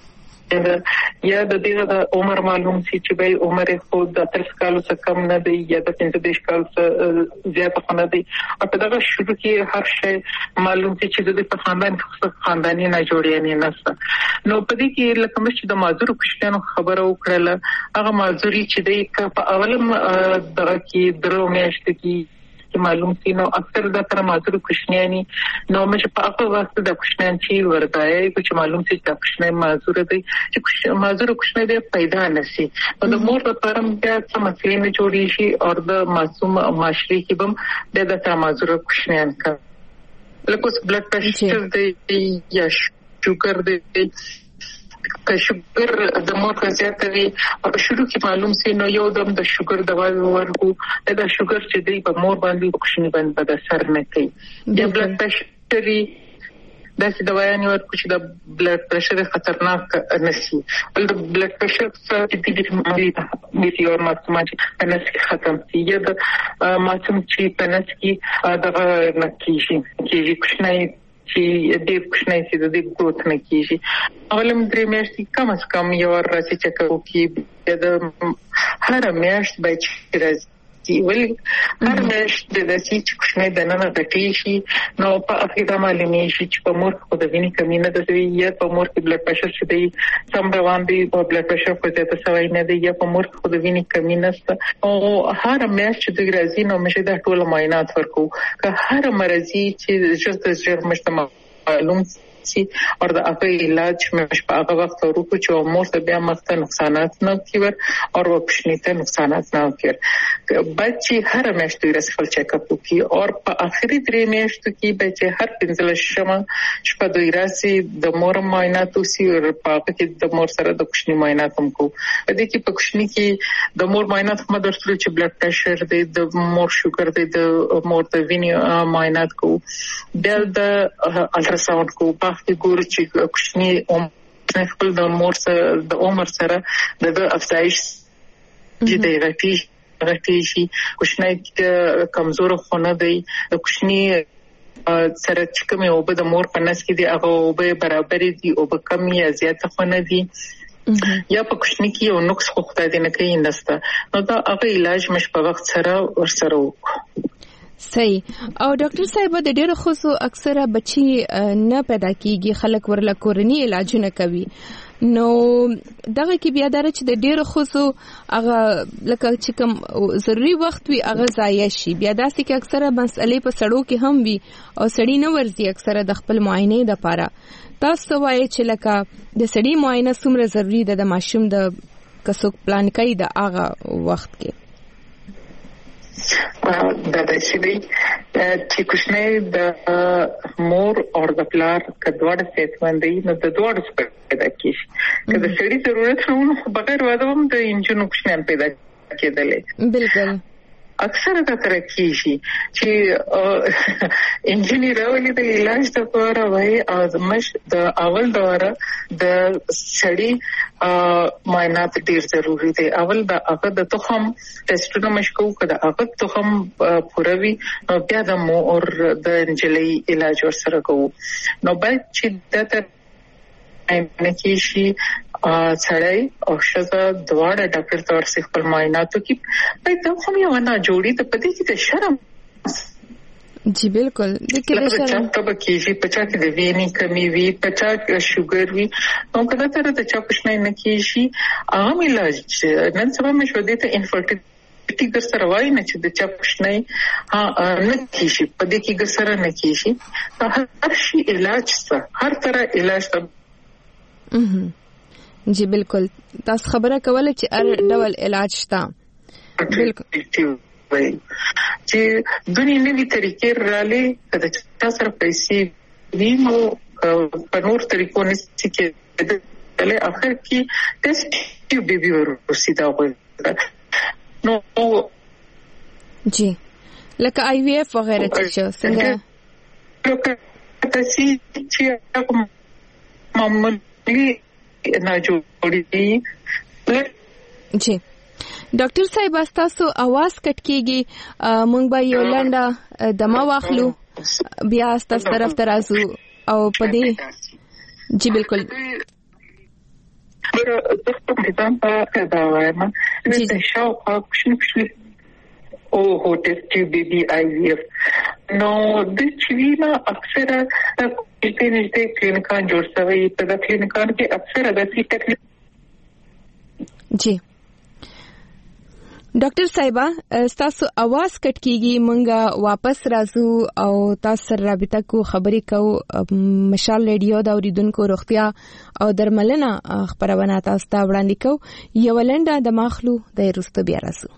یا د دې د عمر معلوم شي چې به عمر خو د 30 کالو څخه کم نه دی یا د 35 کال څخه زیات نه دی. او په دغه شروع کې هر شی معلوم شي چې د خاندانی نه جوړیانی نشته. نو په دې کې لکه مې د معذور پښتنو خبره وکړه هغه معذوري چې د په اولم دغه کې درو میاشتې کې معلوم سي نو اکثر دا تر معذور کوشنیانی نو مې په هغه وخت د کوشنیان چې ورته چې معلوم سي چې کوشنی معذور دی چې معذور کوشنی دی پیدا نشي نو د مور لپاره بیا څه مسلې نه جوړی شي او د معصوم معاشري کې هم د تر معذور کوشنیان کا لکه بلډ پريشر دی یا شوګر دی که شوګر د مور زیات وي او شروع کې معلوم سي نو یو دم د شوګر دوا ورکو دا شوګر چې دی په مور باندې کوشنی باندې په اثر نه کوي. د بلډ پريشر دا چې دوايان ورکو چې د بلډ پريشر خطرناک نشي ول د بلډ پريشر څخه د دې میټیور ماستما چې پنس ختم شي یا د ماستم چې پنس کې دغه نکیږي چې کوشنی چې د کوشنی چې د دې ګروث نه کیږي. اولم درې میاشتې کم از کم یو راځي چې کوي د هر میاشت به چې راځي ولې هر میاشت د دې چې کوشنی د نن غټي شي نو په اخیره معلومي شي چې په مور خو د وینې کمی نه ده یا په مور کې بلډ پريشر چې دی سم روان دی او بلډ پريشر په دې ته سوي نه دی یا په مور خو د وینې کمی نشته او هر میاشت چې د راځي نو مشه د ټول معاینات ورکو که هر مرضی چې ژر مشته معلوم شي او د هغه علاج مش په هغه وخت ورکو چې مور ته بیا مخته نقصانات نه کیور او پښنیته نقصانات نه کیور بچي هر میاشت رسفل چیک اپ کوي او په اخري 3 میاشتو کې بچي هر 15 شمه شپه دوی راسي د مور معاینات وسی او په کې د مور سره د کوشنی معاینات هم کو د دې کې په کوشنی کې د مور معاینات هم درسره چې بلډ پريشر دی د مور شوګر دی د مور د وینې معاینات کو بیا د الټراساوند کو په کې ګور چې کوشنی خپل د مور سره د عمر سره د افزایش د غټي شي کوشنی کمزور خونه دی د کوشنی سره چې کوم او به د مور په نس کې دی هغه او به برابر دي او به کم یا زیاته خونه دي یا په کوشنی کې یو نقص خو خدای دې نه کوي نسته نو دا هغه علاج مش په وخت سره ورسره وکړو. صحیح. او ډاکټر صاحب د ډېر خصو اکثره بچي نه پیدا کیږي خلک ورله کورنی علاجونه کوي نو دغه کې بیا دره چې د ډېر خصو هغه لکه چې کوم ضروري وخت وي هغه ضایع شي بیا داسې کې اکثره مسئلې په سړو کې هم وي او سړی نه ورځي اکثره د خپل معاینې لپاره تاسو وایي چې لکه د سړی معاینه څومره ضروری ده د ماشوم د کڅوک پلان کوي د هغه وخت کې دا د شي چې کوشنه د مور او د پلار کډوړ سیټمندې نو د دوړ پیدا کیږي که د سړي ضرورت نو بغیر واده هم د انجن کوشنه پیدا کېدلې بالکل اکثر دا ترکیږي چې انجینیر راولي د علاج لپاره وای ازمش د اول دوره د سړي معاینات ډیر ضروری دي اول د هغه د تخم ټیسټونه مشکو کړه هغه تخم پوروي نو بیا د مور د انجلي علاج ورسره کوو نو باید چې د نکیشي سړی او شزه دواړه ډاکټر تور څخه خپل معایناتو کې په دغه یو نه جوړي د پدې کې د شرم جی بالکل د کې د شرم په کېږي په چا کې د وینې کمی وي په چا کې شوګر وي نو کله تر د چا پښنه نه کېږي عام علاج نن سبا مشو دې ته انفرټیلیټي ګر سره وای نه چې د چا پښنه نه کېږي په دې کې ګر سره نه کېږي هر شي علاج څه هر طرح علاج جی بالکل تاسو خبره کوله چې هر ډول علاج شته بالکل چې دنیا نوې طریقې رالي کله چې تاسو پیسې وینو په نور طریقو نشي کېدل اخر کې ټیسټ ټیوب بیبي ورسېدا وي نو جی لکه آی وی اف وغیرہ څنګه تاسو چې معمولی نه جوړي جی ډاکټر صاحب تاسو आवाज کټ کیږي مونږ به یو لنډه دمه واخلو بیا تاسو طرف ترازو او پدې جی بالکل پر دغه نظام په دا وایم چې شاو کوشش او هوټل ټي بي بي آی وی اف نو د چوینا اکثر د کلینیکان جوړ شوی په د کلینیکان کې اکثر د سی تکلیف جی ډاکټر صاحب تاسو आवाज کټ کیږي مونږه واپس راځو او تاسو سره رابطه کو خبرې کو مشال ریډیو دا اوریدونکو روغتیا او درملنه خبرونه تاسو ته وړاندې کو یو لنډه د ماخلو د رستو بیا راځو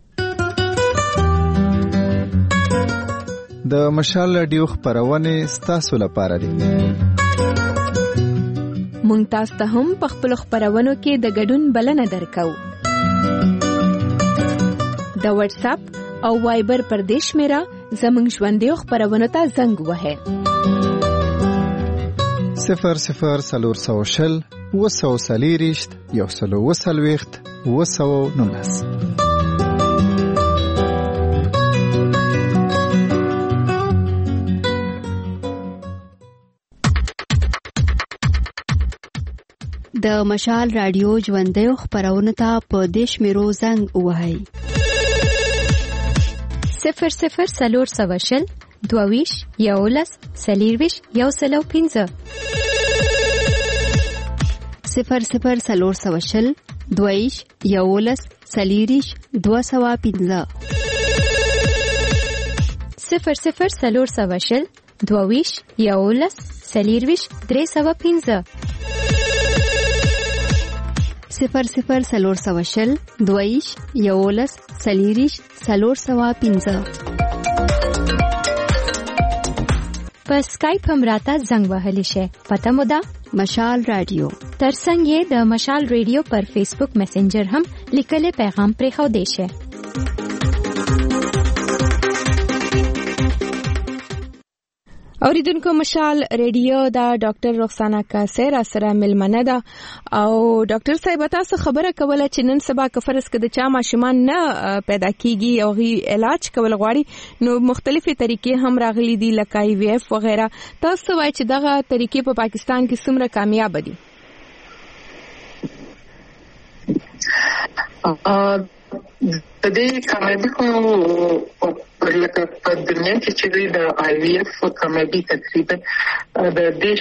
د مشال ریډیو خبرونه ستاسو لپاره دي مونږ تاسو ته هم په خپل خبرونو کې د ګډون بلنه درکو د واتس اپ او وایبر پردیش میرا زمنګ ژوندې خبرونه ته زنګ وهه 00 وسلیریشت یو سلو وسلويخت وسو نونس د مشال رادیو ژوندې خبرونه ته په دیش میرو زنګ وهي 00 22 یولس سلیرویش یو سلو 15 00 22 یولس سلیریش 215 00 22 11 40 315 00 420 22 11 40 315 په اسکایپ هم راته زنګ وهلی شي. پته مو ده مشال رادیو. ترڅنګ یې د مشال ریډیو پر فیسبوک میسنجر هم لیکلي پیغام پرې خو دی شي. اوریدونکو مشال ریډیو دا ډاکټر رخسانه کاسه را سره ملمنه ده او ډاکټر صاحب تاسو خبره کوله چې نن سبا کفرس کې د چا ماشومان نه پیدا کیږي او غي علاج کول غواړي نو مختلفې طریقې هم راغلي دي لکه IVF وغیرہ. تاسو وایي چې دغه طریقې په پاکستان کې څومره کامیاب دي؟ د دې کامیابی خو لکه په دنیا کې چې د IVF کامیابی تقریبا د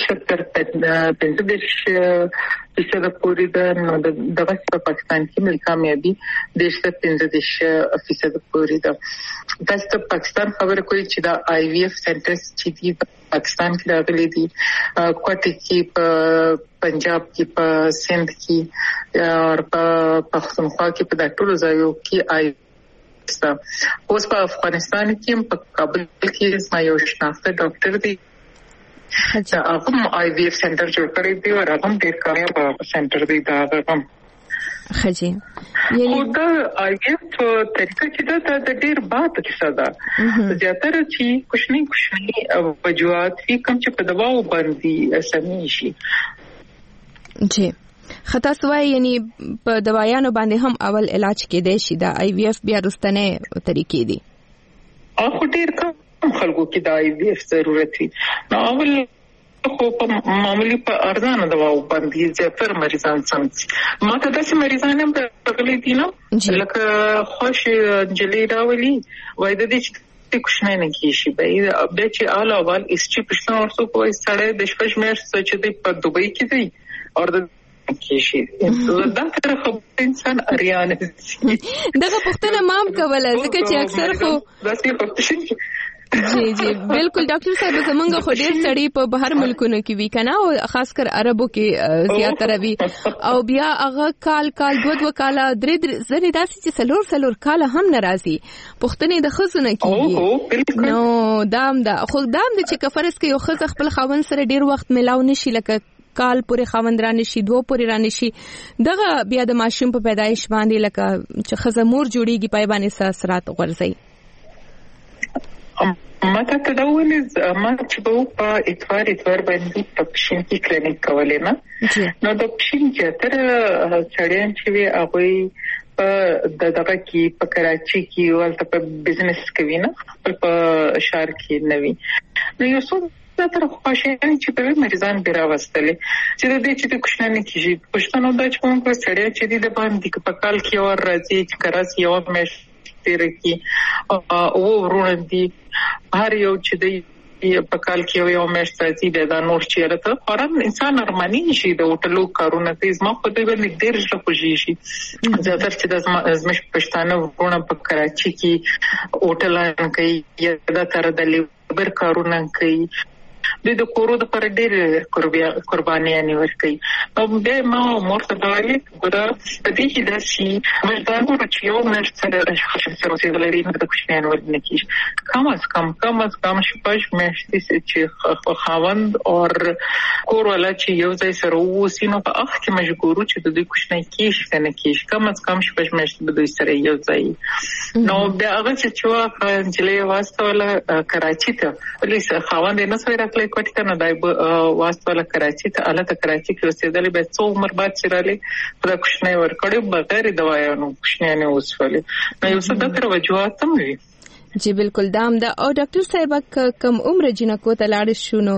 15% پورې ده. نو دغه په پاکستان کې مل کامیابی 15% پورې ده. تاسو ته پاکستان خبره کوي چې د IVF سنټرز چې دی پاکستان کې راغلي دي کوټه کې په پنجاب کې په سند کې او په پښتونخوا کې په ټولو ځایو کې اوس په افغانستان کې په کابل کې زما یو شناخته ډاکټر دی چې هغه IVF سنټر جوړ کړی دی او هغه ډېر کامیاب سنټر دی دا هغه خجی یعنی دا IVF طریقه چې دا د ډېر بات کیسه ده زیاتره چې کوشنی وجوهات فی کم چې په دواو باندې اسمی شي. جی خطا سوای یعنی په دوايانو باندې هم اول علاج کېدای شي دا IVF بیا رستنه طریقې دي. اخو ډیر کم خلکو کې دا IVF ضرورت وي. نو اول خو په معمولی په ارزانه دواو باندې زیاتره مریضان سمسي. ما ته داسې مریضان هم راغلي دي نو لکه خوش جلی راولي وای د دې کوشنه نه کیږي به چې علاوه اس چې پښتون ورسو کوی سړی د شپږ میاشتې چې په دوبۍ کې دی او د کیشي دا تر خو انسان اریان دغه پښتنه مام کوله ځکه چې اکثر خو داسې پښتنه جی جی بالکل ډاکټر صاحب زمونږ خو ډېر سړی په بهر ملکونو کې وی کنه او خاص کر عربو کې زیاتره وی او بیا هغه کال دوه کاله درې زری داسې چې سلور کاله هم ناراضي پښتنې د خزونه کې نو دام خو دام د چې کفرس کې یو خز خپل خاوند سره ډېر وخت ملاو نشي لکه کال پورې خاوند رانه شي دوه پورې رانه شي دغه بیا د ماشوم په پیدایش باندې لکه چې خزمور جوړیږي پای باندې اثرات غورځي. ما ته تداول ما چې په اتوار باندې په پښین کې کلینیک کولې نه نو د پښین چې تر چړین چې وی هغه په دغه کې په کراچي کې ولته په بزنس کوي نه په شهر کې نوي نو یو څو تر خوشاله چې په مریضان بیراوستلې چې د دې چې د کوشنه کیږي پښتنو د چون په سړی چې د باندې په کال کې اور راځي چې کراچي یو مېش تیر کی او ورندي هر یو چې د په کال کې یو مېش راځي د نور چیرته خورم انسان ارمانی شي د هوټلو کارونه کوي زما په دې باندې ډېر ځله خوشي شي زیاتره چې د زمش پښتانه ورونه په کراچي کې هوټلان کوي یا د تر د لیبر کارونه کوي د کورو د پر ډېر قرباني نه ورکي او به ما مرته دایي ګره د دې چې د شي مردانو چې یو مرسته د خصوصي لري د کوشنین ورنه کیږي کم از کم شپږ میاشتې چې خاوند او کور ولا چې یو ځای سره وسینو په اخ کې مجبورو چې د دې کوشنۍ کیږي کنه کیږي کم از کم شپږ میاشتې د دوی سره یو ځای نو بیا هغه چې جلې واسطه ولا کراچي ته ولې خاوند نه سره کوټه کنه دای واسطه کراچي ته الته کراچي کې اوسېدل به څو عمر بعد چیرالي پر کوشنۍ ورکړې بغیر دوايانو کوشنۍ نه اوسولې نو یو څه د تر وجوهات هم وي. جی بالکل دام دا او ډاکټر صاحب کم عمر جنکو ته لاړ شونو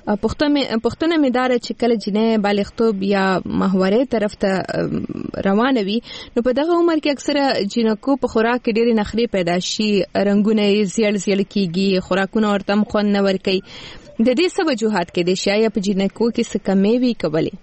پښتنه مدار چې کله جنې بالغتوب یا ماهواره طرف ته روانه وي نو په دغه عمر کې اکثره جنکو په خوراک کې ډېری نخري پیدا شي رنگونه زیړ کیږي خوراکونه ورته مخون نه ور کوي د دې څه وجوهات کې دي شاید په جنکو کې څه کمې وي کولې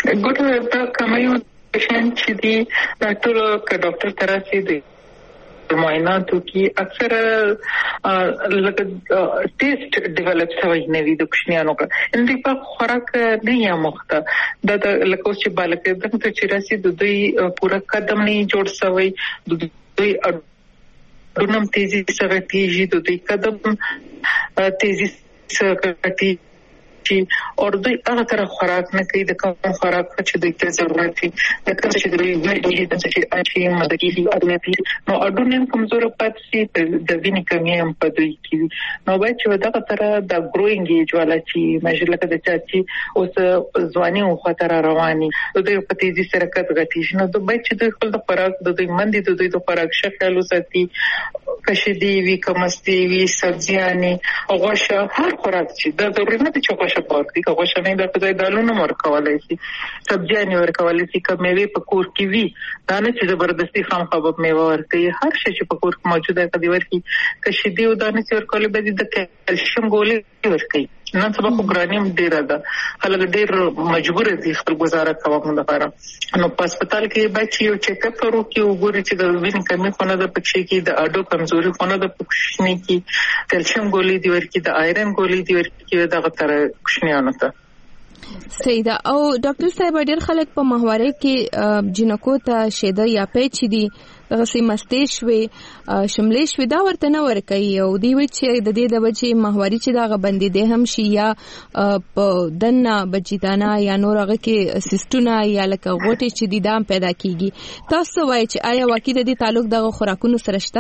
ګوره دا کمې شان چې دی ډاکټر تراسي دی معایناتو کې اکثر لکه ټیسټ ډیولپ شوی نه وي د کوچنیانو کا اندې په خوراک نه یا مخته د لکه چې بالکه دغه چې راسي د دوی پورا قدم نه جوړ شوی د دوی اډونم تیزی سره تیزی د دوی قدم تیزی سره تیزی او دوی هغه تر خوراک نه کوي د کوم خوراک چې دوی ته ضرورت وي د کوم چې دوی د چې اچي مدګي اډونه پی نو اډونه کمزور پاتې د وینې کمی هم پدوي کی نو باید چې دغه تر د ګروینګ ایج والا چې مجله کې د چاچي اوس ځواني او خطر رواني دوی په تیزی سره کټ نو د باید چې دوی خپل د خوراک د دوی مندي د دوی د خوراک شکل وساتي کشدي وی کمستی وی سبزیانه او غوښه هر خوراک چې د ضرورت نه چې شپږ دي که غوښه نه د خدای دالونه ورکولای شي سبزیانه ورکولای شي که میوه په کور کې وي دا نه چې زبردستي خام خبب میوه ورکړي هر شی چې په کور کې موجوده کدي ورکړي که شیدې او دانه چې ورکول به د کلسیم ګولې ورکړي نن سبا خو ګرانیم ډیره ده خلک ډیر مجبور دي خپل گزاره کوم لپاره نو په هسپتال کې بچي یو چیک اپ ورو کې وګوري چې د وینې کمی خونه د پکې کې د اډو کمزوري خونه د پښنې کې کلسیم ګولې دی ورکې د آیرن ګولې دی ورکې دغه تر کوښنیانو ته سیدا او ډاکټر صاحب ډېر خلک په ماهواره کې جنکو ته شیده یا پیچ دي غسی مستیش وي شملې شوي دا ورته نه ورکوي او دی وی چې د دې د بچي ماهواري چې دا غبندې ده هم شي یا په دنه بچیدانه یا نور هغه کې سیستونه یا لکه غوټي چې دي دام پیدا کیږي تاسو وایي چې آیا واقعي د دې تعلق د خوراکونو سره شته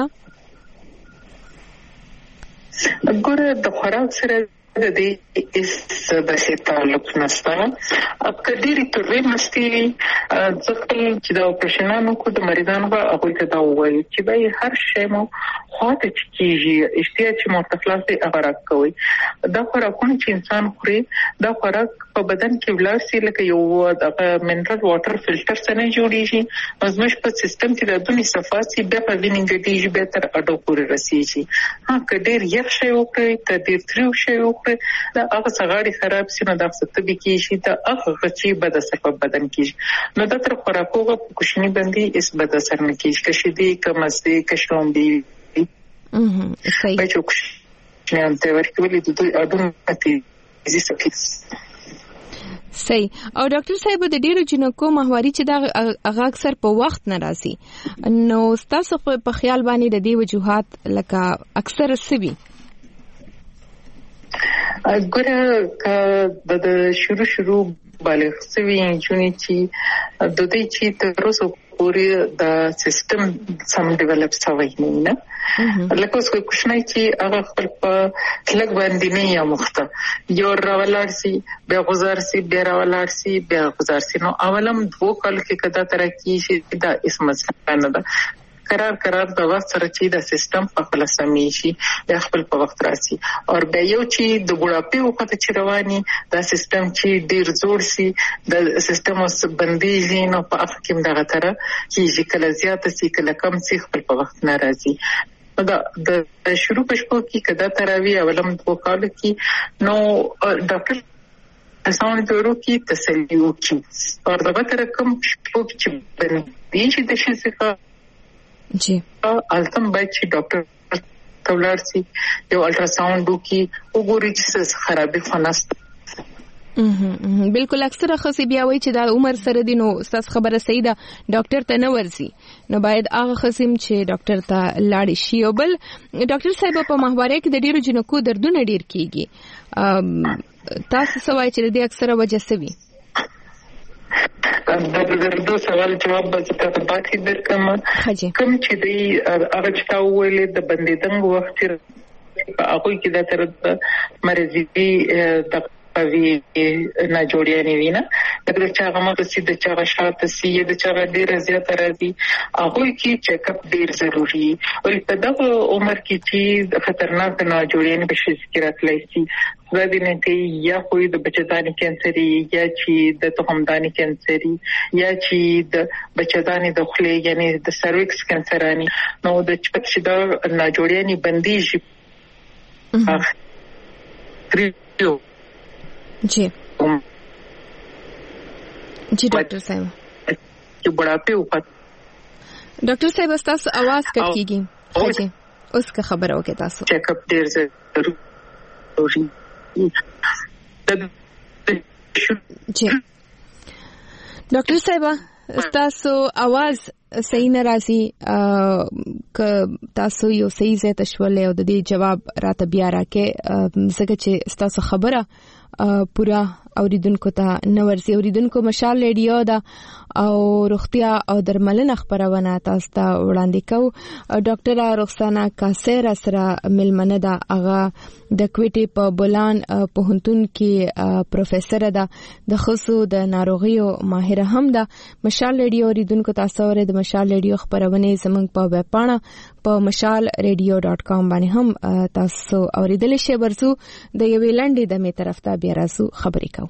ګوره د خوراک سره د دې اس د تعلق نشته اکثرې ترې مستي ځکه چې دا اپریشنانو کو د مریضانو هغه ته دا وایي چې به هر شی مو خاطر کیږي احتیاج متخلصي اغراق کوي دا خوراکونه چې انسان خوري دا خوراک په بدن کې ولاسي لکه یو د منرال واټر فلټر څخه جوړیږي زموږ په سیستم کې د دونی صفاسي به په وینینګ دیږي به تر اډو پورې رسیږي کډیر یو شی وکړي کډیر تریو شی وکړي دا هغه څنګه خراب شي نو دا څه به کیږي دا هغه چې بد اثر په بدن کې نو دا تر خوراکو په کوشنی باندې اس بد اثر نه کیږي کشي دي کمزدي کشوم دي صحیح بچو چې ته ورکولې د دوی اډونه تیزی سکه صحیح او ډاکټر صاحب د ډیرو جنکو ماهواري چې دا هغه اکثر په وخت ناراضي نو تاسو په خیال باندې د دې وجوهات لکه اکثر سوي ګوره د شروع بالغ سوي جونی چې د دې چې تر اوسه پورې د سیستم سم ډیولپ شوی نه لکه اوس کوښنه چې هغه خپل په لګ باندې نه یا مخته یو راولارسي بیا غزارسي بیا راولارسي بیا غزارسي نو اولم دوه کال کې کدا تر کې شي دا اسمه نه ده قرار د وخت سره چې د سیستم په خپل سمې شي د خپل په وخت راسي او به یو چې د بوډاپي وخت چې رواني دا سیستم چې ډیر زوړ سي د سیستم اوس بنديږي نو په اخر کې دغه تر چې کله زیات سي کله کم سي خپل په وخت ناراضي دا د شروع پښپو کې کدا تراوی اولم په کال کې نو ډاکټر اسانه ورو کې تسلی وکړي او دغه تر کوم پښپو چې بندي چې د شي څخه جی التم باید چې ډاکټر تولارسي یو الټراساوند وکي وګوري چې څه خرابې خناست بالکل اکثر خصي بیا وایي چې دا عمر سره دي نو تاسو خبره صحیح ده ډاکټر ته نه ورسي نو باید هغه خصم چې ډاکټر ته لاړ شي او بل ډاکټر صاحب په ماهواره کې د ډیرو جنکو دردونه ډیر کیږي تاسو سوای چې د دې اکثره وجه سوي د دردو سوال جواب به تاسو باندې درکم کوم چې دی هغه چې تاسو ویلې د بندیدنګ وخت هغه کې د تر مرزي د پوي نه جوړیانه وینا دغه چې هغه مګ سي د چا شاته سي د چا ډیر زیات راځي هغه کې چیک اپ ډیر ضروری او په دغه عمر کې چې خطرناک نه جوړیانه به شي راتلای شي زادینه کې یا خو د بچداني کینسري یا چې د تخمداني کینسري یا چې د بچداني د خولې یعنی د سرویکس کینسرانی نو د چې د نه جوړیانه بندي شي जी जी डॉक्टर साहब जो बुढ़ापे ऊपर डॉक्टर साहब तاسو आवाज کټ کیږي حاجی اوس که خبره وکړه تاسو چیک اپ ډیر ضروري جی ډاکټر صاحب تاسو आवाज صحیح نه راځي ک تاسو یو صحیح ځای ته شولې او د دې جواب راته بیا راکې زګه چې تاسو خبره پورا اوریدونکو ته نورسي اوریدونکو مشال ریډیو دا او روغتیا او درملنه خبرونه تاسو ته وړاندې کوو ډاکټر رخسانه کاسر سره ملمنه دا هغه د کوټي په بولان پوهنتون کې پروفیسور ده د خصوص د ناروغیو ماهر هم ده مشال ریډیو اوریدونکو تاسو ور د مشال ریډیو خبرونه زموږ په ویب پاڼه په mashalradio.com باندې هم تاسو اوریدل شئ ورسو د یوې لنډې د می طرف ته بیا راسو خبرې کوو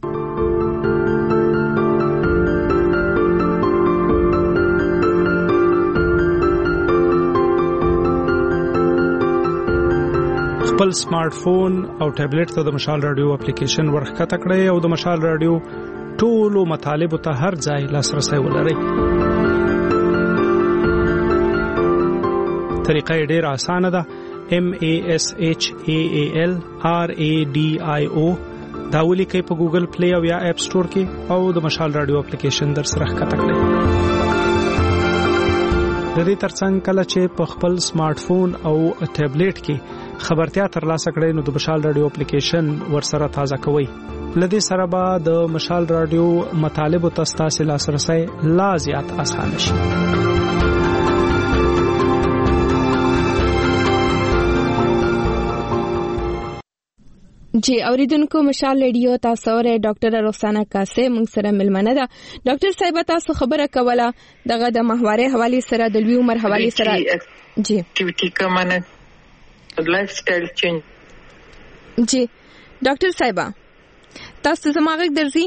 خپل سمارټ فون او ټابلیټ ته د مشال رادیو اپلیکیشن ورخته کړئ او د مشال رادیو ټولو مطالب ته هر ځای لاسرسي ولرئ طریقه ډېر اسانه ده MASHALRADIO دا ولیکئ په ګوګل پلی او یا اپ سٹور کې او د مشال رادیو اپلیکیشن در سره ښکته کړئ د دې ترڅنګ کله چې په خپل سمارټ فون او ټابلیټ کې خبرتیا ترلاسه کړئ نو د مشال رادیو اپلیکیشن ورسره تازه کوئ لدې سره به د مشال رادیو مطالب او تاسو لاسرسي لا زیات اسانه شي جی اوریدونکو مشال ریډیو تاسو ور ډاکټر رخسانه کاسه موږ سره ملمنه ده ډاکټر صاحب تاسو خبره کوله دغه د محوره حواله سره د لوی عمر حواله سره جی اکټیویټی کومه لایف سټایل چینج جی ډاکټر صاحب تاسو زماغه درځي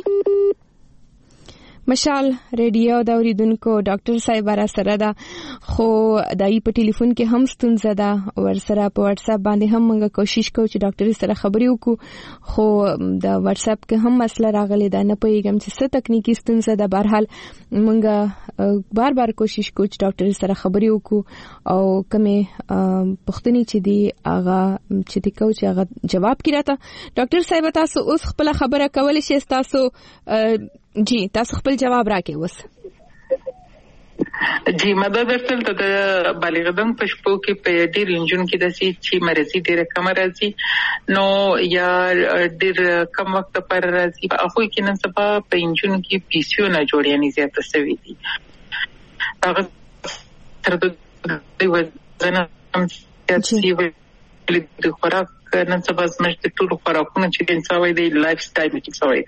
مشال ریډیو دا اوریدونکو ډاکټر صاحب را سره دا خو دای په ټلیفون کې هم ستونزه ده ور سره په واتس اپ باندې هم موږ کوشش کوو چې ډاکټر سره خبرې وکړو خو د واتس اپ کې هم مسله راغلی ده نه پېږم چې څه تکنیکی ستونزه ده بهرحال موږ بار کوشش کوو چې ډاکټر سره خبرې وکړو او کومه پښتني چې دی هغه چې دی کو چې هغه جواب کړه ډاکټر صاحب تاسو اوس خپل خبره کولای شئ تاسو جی تاسو خپل جواب راکې وس جی مدد درته د بالغدن په شپو کې په ډیر انجن کې د سي چې مرزي ډیر کم راځي نو یا ډیر کم وخت پر راځي په اخو کې نن سبا په انجن کې پیسیو نه جوړیانې زیاته سوي دي هغه تر دې وزن هم چې د خوراک نن سبا زموږ د ټولو خوراکونو چې د انسان د لایف سټایل کې سوي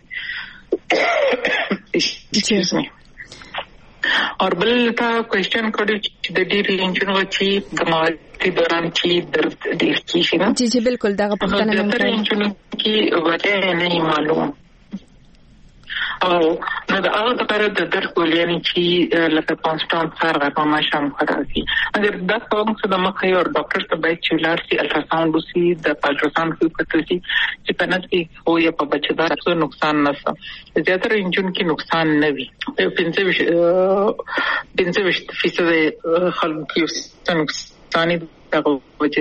excuse me اور بل تا کوېسچن کړی چې د ډېر انجن وچی د مالتي دوران چې درد ډېر کیږي نه جی بالکل دا په پښتنه کې د انجن کې وجه نه معلوم او نو دا هغه لپاره د درد ګولې چې لکه کانسټانټ سره په ماشام خراسي اگر دا څنګه چې د مخې او ډاکټر ته باید چې لارسي الټراساوند وسی د پالټراساوند په کتل چې پنځ کې هو یا په بچدار څه نقصان نه څه زیاتره انجن کې نقصان نه وي 50% خلک کې نقصان دغه وجه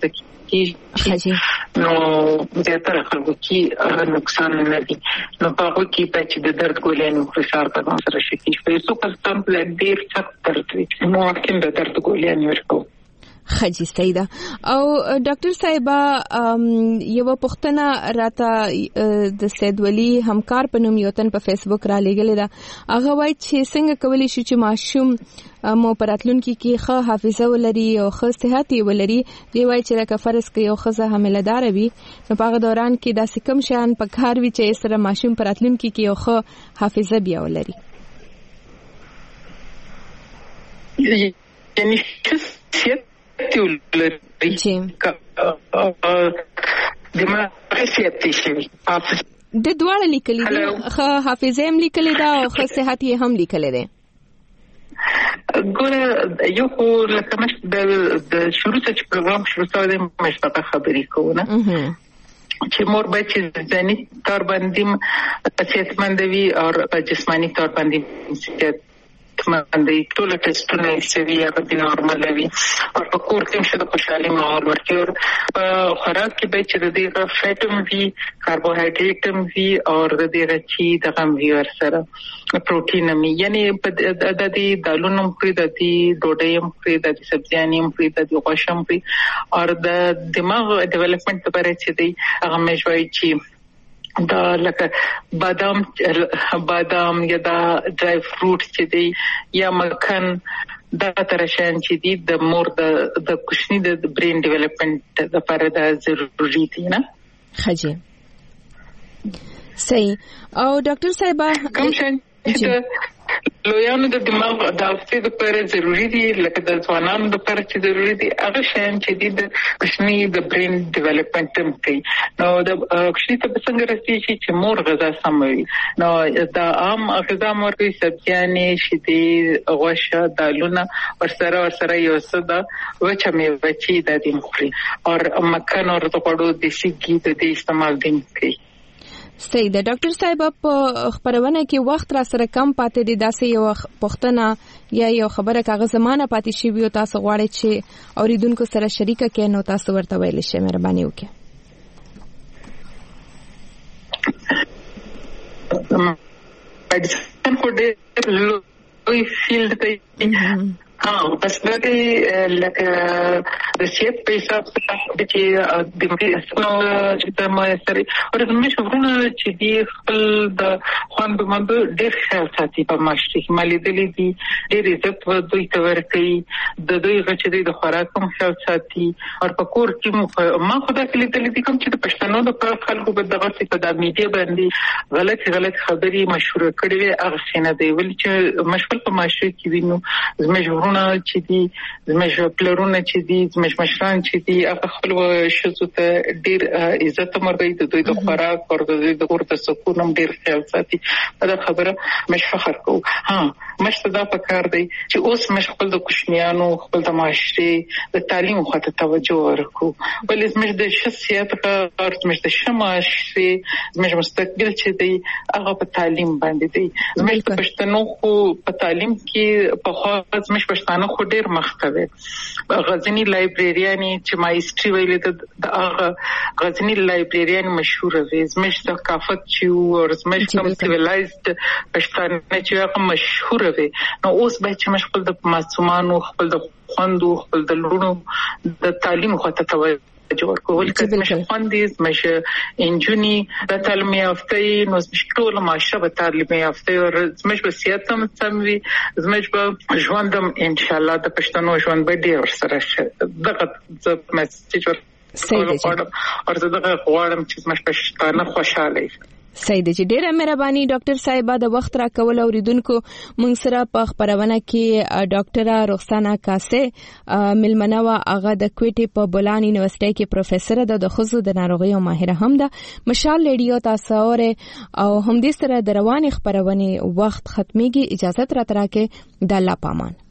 نو زیاتره خلکو کې نقصان نه دي نو په هغه کې چې د درد ګولې نو فشار په سره شي چې څو کسان په ډېر سخت درد وي نو اکن د درد ګولې نه ورکو خجی سیدا او ډاکټر صاحب یو پښتنه راته د سید ولی همکار په نوم یوتن په فیسبوک را لګل دا هغه وایي چې څنګه کولی شي چې ماشوم مو پراتلونکو کې ښه حافظه ولري او ښه صحت ولري دی وایي چې لکه فرض کې یو ښځه حامله‌دار وي نو په هغه دوران کې داسې کم شان په کار وي چې سره ماشوم پراتلونکو کې یو ښه حافظه بیا ولري یعنی جی د دواړه لیکلي دي ښه حافظه هم لیکلي ده او ښه صحت یې هم لیکلي ده ګوره یو خو لکه مش د شروع څخه پروګرام شروع شوی دی مش په خبرې کوو نه چې مور باید چې ځاني تور باندې صحتمند وي او په جسماني تور باندې صحتمند دي ټول ټیسټونه سوي یا په نورمال وي او په کور کې شته خوشحالي ماحول ورکړي او خوراک کې به چې د دې فیټم وي کاربوهایډریټم وي او د دې چې د غم وي ورسره پروتین هم یعنی د دې دالونو په د دې ډوډۍ هم په د سبزیانې هم په د غوښه هم او د دماغ ډیولپمنٹ لپاره چې دی هغه مشوي چې دا لکه بادام یا دا ډرای فروټ چې دی یا مکھن دا ترشان چې دی د مور د کوشنی د برین ډیولپمنٹ لپاره دا ضروري دي نه خجه صحیح او ډاکټر صاحب کوم شي لویانو د دماغ د حافظې لپاره ضروری دي لکه د ځوانانو لپاره چې ضروری دي هغه شیان چې د کوشنی د برین ډیولپمنٹ هم کوي نو د کوشنی ته څنګه رسیږي چې مور غذا سموي نو دا عام غذا موري سبزیانې شیدې غوښه دالونه ورسره یو څه د وچه میوه چې د دې مخري او مکھن او د غوړو دیسي ګي د استعمال دي کوي صحیح ده ډاکټر صاحب په خبرونه کې وخت را سره کم پاتې دي داسې یو پښتنه یا یو خبره کاغذ زمانه پاتې شي وي تاسو غواړئ چې اوریدونکو سره شریکه کړئ نو تاسو ورته ویل شئ مهرباني وکړئ پاکستان کو ډېر لوی فیلډ دی بس د لکه د شیپ په حساب سره چې د اسنو چې ما سره ورته شغلونه چې دی خپل د خوان به مند ډېر خیال ساتي په ماشتي مالي دلی دي ډېر عزت ودوي تور کوي د دوی غچې د خوراک هم خیال ساتي او په کور کې ما خدا کلی دلی دي کوم چې د پښتنو د خلکو په دغه څه په د میډیا باندې غلط خبري مشهور کړي وي هغه څنګه دی ول چې مشغول په ماشتي کې وینو زموږ چې دي زموږ پلرونه چې دي زموږ مشران چې دي هغه خپل شذو ته ډېر عزت مرګي د دوی د خوراک او د دوی د ورته سکون هم ډېر خیال ساتي دا خبره مش فخر کو مشته دا پکار دی چې اوس مش خپل د کوشنیانو خپل د معاشري د تعلیم خاطر توجه ورکو ولې زموږ د شخصیت او زموږ د شماشري زموږ مستقبل چې دی هغه په تعلیم باندې دی زموږ د پښتنو خو په تعلیم کې په خاص زموږ پښتانه خو ډېر مخکوي غزنی لایبرریاني چې ما هیستوري ویلې د هغه غزنی لایبرریان مشهور وي زموږ ثقافت چې او زموږ کوم سیویلایزد پښتانه چې هغه مشهور وي نو اوس به چې مشغول د معصومانو خپل د خوندو خپل د لونو د تعلیم خاطر توجه جوړ کول کله چې خوندې مشه انجونی د تعلیم یافته نو ټول معاشره به تعلیم یافته او زموږ وصیت هم سموي زموږ به ژوندم ان شاء الله د پښتنو ژوند به ډیر سره دغه میسج ورکړم او دغه غواړم چې زموږ پښتانه خوشاله صحیح دی چې ډیره مهرباني ډاکټر صاحب د وخت را کول اوریدونکو موږ سره په خبرونه کې ډاکټر رخسانه کاسه ملمنه وا هغه د کوټي په بولان یونیورسيټي کې پروفیسور ده د خصوصي د ناروغیو ماهره هم ده مشال ریډیو تاسو او هم دې سره د رواني خبرونه وخت ختميږي اجازه تر ترکه د الله پامان